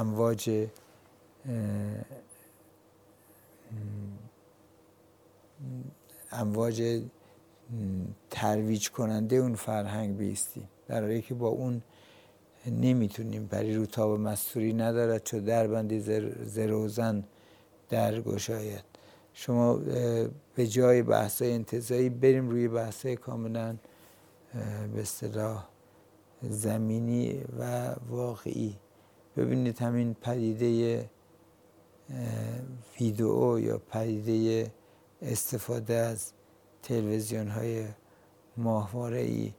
امواج ترویج کننده اون فرهنگ بیستیم، در حالی که با اون نمیتونیم. پری رو تاب مستوری ندارد چو دربندی ز روزن در گشاید. شما به جای بحث‌های انتزاعی بریم روی بحث‌های کاملا به اصطلاح زمینی و واقعی. ببینید همین پدیده ویدئو یا پدیده استفاده از تلویزیون‌های ماهواره‌ای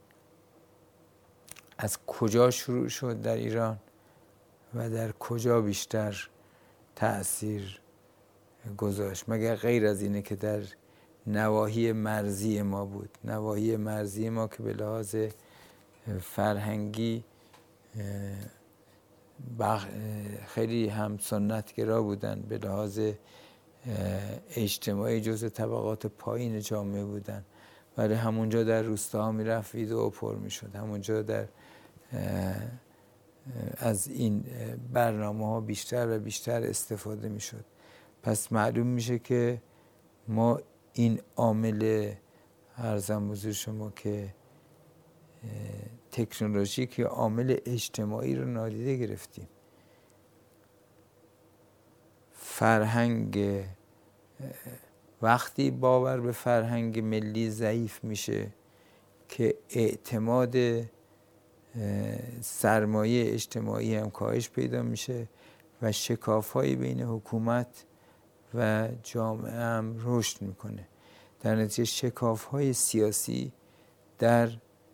از کجا شروع شد در ایران و در کجا بیشتر تأثیر گذاشت، مگر غیر از اینه که در نواحی مرزی ما بود، نواحی مرزی ما که به لحاظ فرهنگی خیلی هم سنتگرا بودن، به لحاظ اجتماعی جزء طبقات پایین جامعه بودن، ولی همونجا در روستاها میرفت ویدئو پر میشد، همونجا در از این برنامه ها بیشتر و بیشتر استفاده میشد. پس معلوم میشه که ما این عامل عرضم حضور شما که تکنولوژیک یا عامل اجتماعی رو نادیده گرفتیم. فرهنگ وقتی باور به فرهنگ ملی ضعیف میشه که اعتماد سرمایه اجتماعی هم کاهش پیدا میشه و شکاف‌های بین حکومت و جامعه هم رشد میکنه. در نتیجه شکاف‌های سیاسی در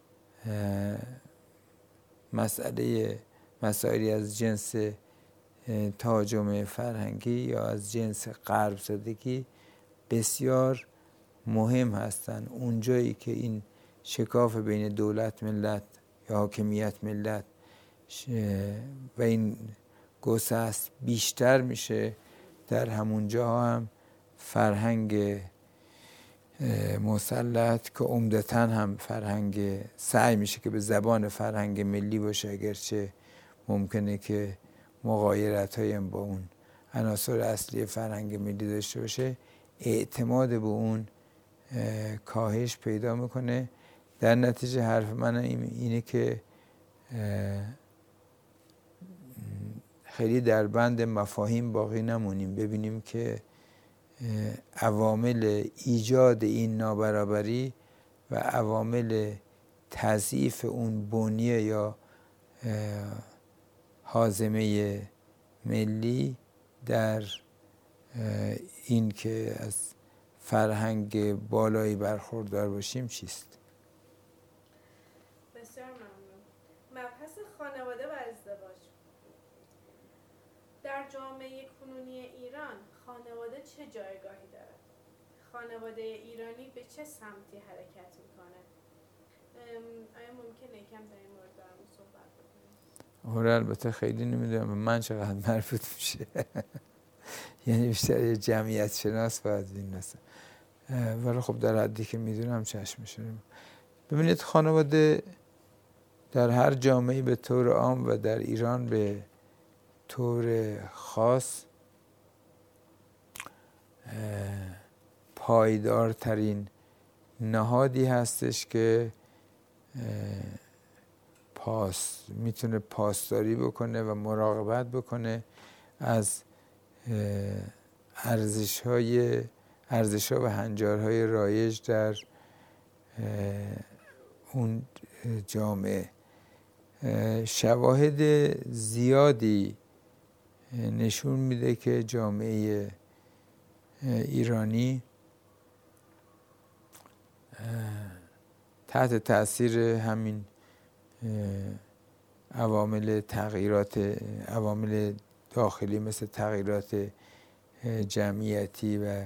مسائلی از جنس تهاجم فرهنگی یا از جنس غرب زدگی بسیار مهم هستند. اونجایی که این شکاف بین دولت ملت یا حاکمیت ملت و این گسست بیشتر میشه، در همون جاها هم فرهنگ مسلط که عمدتاً هم فرهنگ سعی میشه که به زبان فرهنگ ملی باشه، اگرچه ممکنه که مغایرت‌های با اون عناصر اصلی فرهنگ ملی داشته باشه، اعتماد به اون کاهش پیدا میکنه. در نتیجه حرف من اینه که خیلی در بند مفاهیم باقی نمونیم، ببینیم که عوامل ایجاد این نابرابری و عوامل تضعیف اون بنیه یا هاضمه ملی در این که از فرهنگ بالایی برخوردار باشیم چیست؟ بسیار ممنون. مبحث خانواده و ازدواج در جامعه کنونی ایران خانواده چه جایگاهی دارد؟ خانواده ایرانی به چه سمتی حرکت میکنه؟ آیا ممکنه کم در این مورد برامون صحبت بکنید؟ البته خیلی نمیدونم من چقدر مربوط میشه. یعنی بیشتر یه جمعیت شناس باید بیناسه، ولی خب در حدی که میدونم چشم میشه. ببینید خانواده در هر جامعه به طور عام و در ایران به طور خاص پایدارترین نهادی هستش که میتونه پاسداری بکنه و مراقبت بکنه از ارزش‌ها و هنجارهای رایج در اون جامعه. شواهد زیادی نشون میده که جامعه ایرانی تحت تاثیر همین عوامل داخلی مثل تغییرات جمعیتی و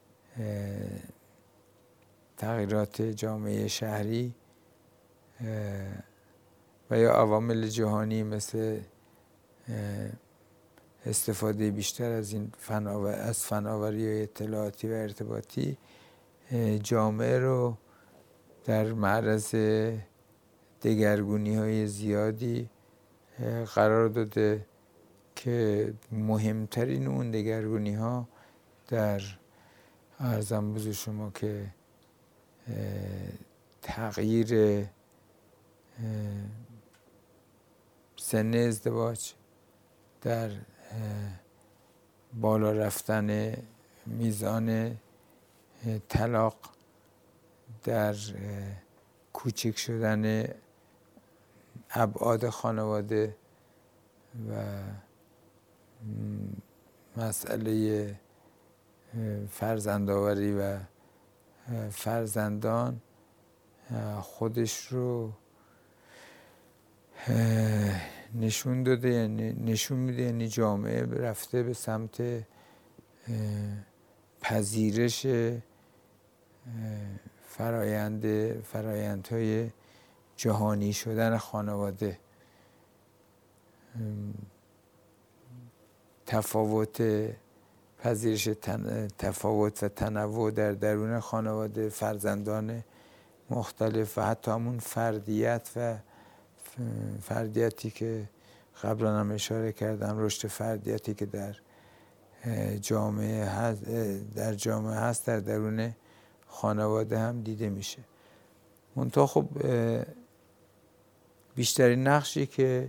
تغییرات جامعه شهری و یا عوامل جهانی مثل استفاده بیشتر از این فناوری اطلاعاتی و ارتباطی جامعه رو در معرض دگرگونی‌های زیادی قرار داده که مهمترین اون دگرگونی‌ها در عرضم بزرگ شما که تغییر سن ازدواج، در بالا رفتن میزان طلاق، در کوچک شدن ابعاد خانواده و مسئله فرزندآوری و فرزندان خودش رو نشون داده، نشون میده. یعنی جامعه رفته به سمت پذیرش فرایندهای جهانی شدن خانواده. تفاوت پذیرش تفاوت و تنوع در درون خانواده، فرزندان مختلف و حتی همون فردیتی که قبلا هم اشاره کردم، رشد فردیتی که در جامعه هست در درون خانواده هم دیده میشه. منتها خب بیشترین نقشی که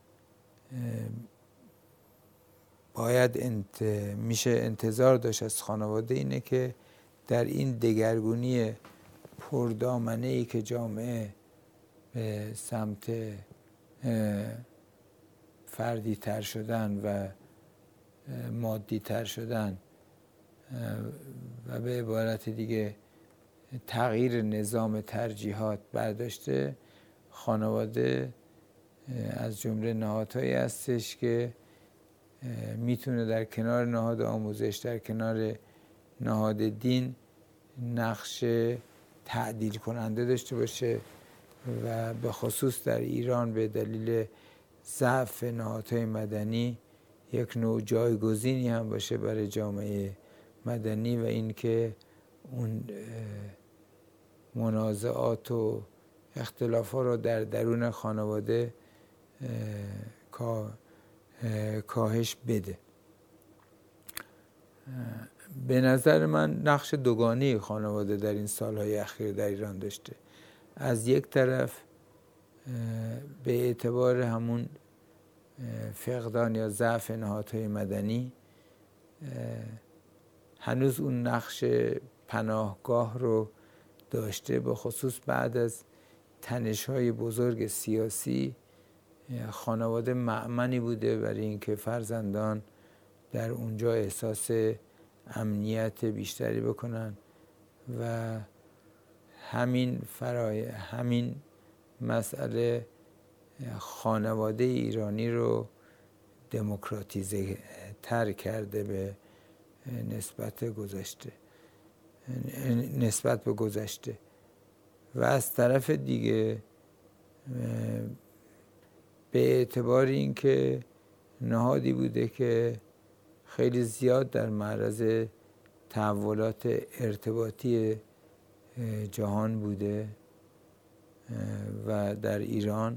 باید میشه انتظار داشت از خانواده اینه که در این دگرگونی پردامنه‌ای که جامعه به سمت فردی تر شدن و مادی تر شدن و به عبارت دیگه تغییر نظام ترجیحات برداشته، خانواده از جمله نهادهایی هستش که میتونه در کنار نهاد آموزش، در کنار نهاد دین، نقش تعدیل کننده داشته باشه و به خصوص در ایران به دلیل ضعف نهادهای مدنی یک نوع جایگزینی هم باشه برای جامعه مدنی و اینکه اون منازعات و اختلافات رو در درون خانواده کاهش بده. به نظر من نقش دوگانه خانواده در این سالهای اخیر در ایران داشته. از یک طرف به اعتبار همون فقدان یا ضعف نهادهای مدنی هنوز اون نقش پناهگاه رو داشته، به خصوص بعد از تنش‌های بزرگ سیاسی خانواده مأمنی بوده برای اینکه فرزندان در اونجا احساس امنیت بیشتری بکنن و همین مسئله خانواده ایرانی رو دموکراتیزه تر کرده به نسبت به گذشته و از طرف دیگه به اعتبار اینکه نهادی بوده که خیلی زیاد در معرض تحولات ارتباطی جهان بوده و در ایران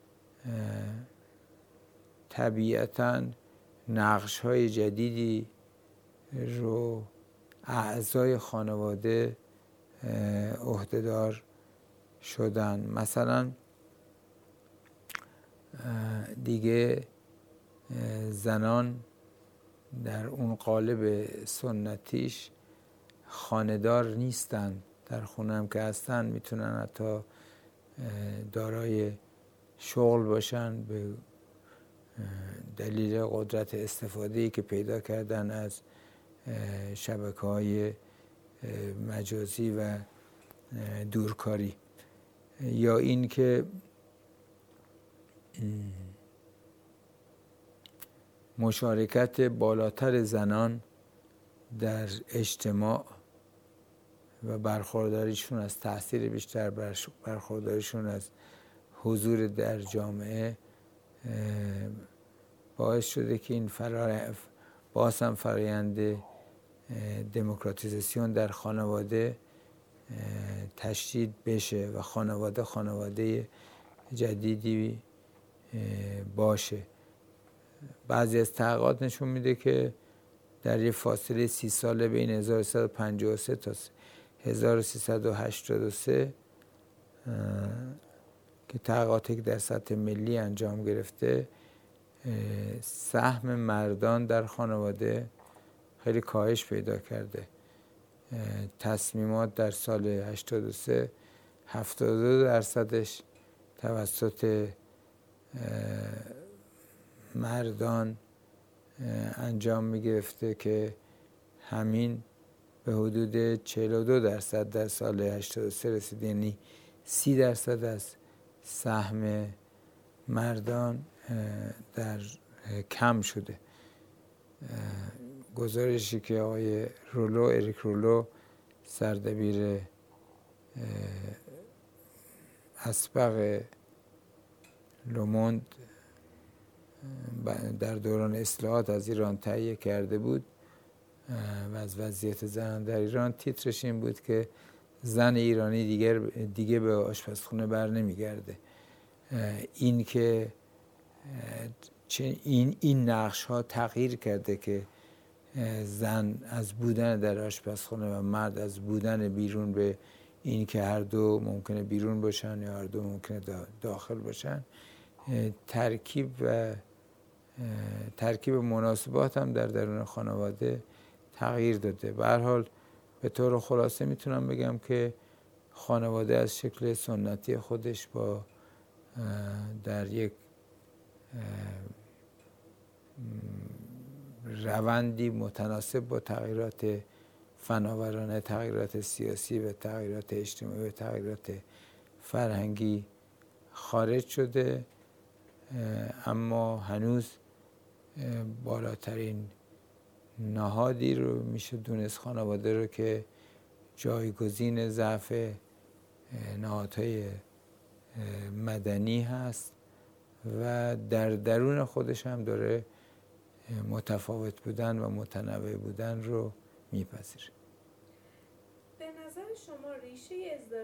طبیعتاً نقش‌های جدیدی رو اعضای خانواده عهده‌دار شدن. مثلا دیگه زنان در اون قالب سنتیش خانه‌دار نیستن، در خونه هم که هستن میتونن حتی دارای شغل باشن به دلیل قدرت استفاده‌ای که پیدا کردن از شبکه‌های مجازی و دورکاری، یا این که مشارکت بالاتر زنان در اجتماع و برخورداریشون از تأثیر بیشتر، برخورداریشون از حضور در جامعه باعث شده که این باز هم فرایند دموکراتیزاسیون در خانواده تشدید بشه و خانواده جدیدی باشه. بعضی از تحقیقات نشون میده که در یه فاصله 30 ساله بین 1353 تا 1383 که تحقیقاتی که در سطح ملی انجام گرفته، سهم مردان در خانواده خیلی کاهش پیدا کرده. تصمیمات در سال 83 72% توسط مردان انجام می گرفته که همین به حدود 42% در سال 83 رسید، یعنی 30% از سهم مردان در کم شده. گزارشی که آقای اریک رولو سردبیر اسبق لوموند در دوران اصلاحات از ایران تهیه کرده بود و از وضعیت زن در ایران، تیترش این بود که زن ایرانی دیگه به آشپزخونه بر نمیگرده. این که این نقش ها تغییر کرده که زن از بودن در آشپزخونه و مرد از بودن بیرون به این که هر دو ممکنه بیرون باشن یا هر دو ممکنه داخل باشن. ترکیب مناسبات هم در درون خانواده تغییر داده. به هر حال به طور خلاصه میتونم بگم که خانواده از شکل سنتی خودش با در یک روندی متناسب با تغییرات فناورانه، تغییرات سیاسی و تغییرات اجتماعی و تغییرات فرهنگی خارج شده، اما هنوز بالاترین نهادی رو میشه دونست خانواده رو که جایگزین ضعف نهادهای مدنی هست و در درون خودش هم داره متفاوت بودن و متنوع بودن رو میپذیره. به نظر شما ریشه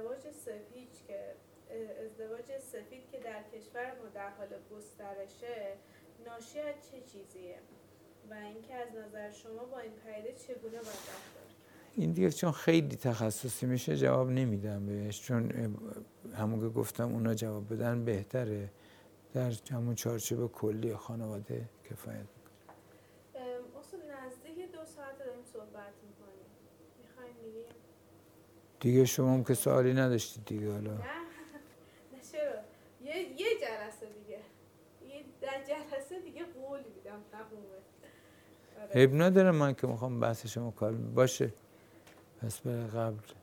ازدواج سفید که در کشور ما در حال گسترشه ناشی از چه چیزیه و اینکه از نظر شما با این پدیده چگونه باید رفتار کرد؟ این دیگه چون خیلی تخصصی میشه جواب نمیدم بهش، چون همون که گفتم اونا جواب بدن بهتره. در همون چارچوب کلی خانواده کفایت میکنه. اصلا نزدیک 2 ساعت داریم صحبت میکنیم، میخوایم میگیم دیگه شما هم که سوالی نداشتید دیگه. حالا نه چرا یه جلسه دیگه، در جلسه دیگه قول میدم تمومه. عیب نداره، من که میخوام بحث شما کار باشه. پس برای قبل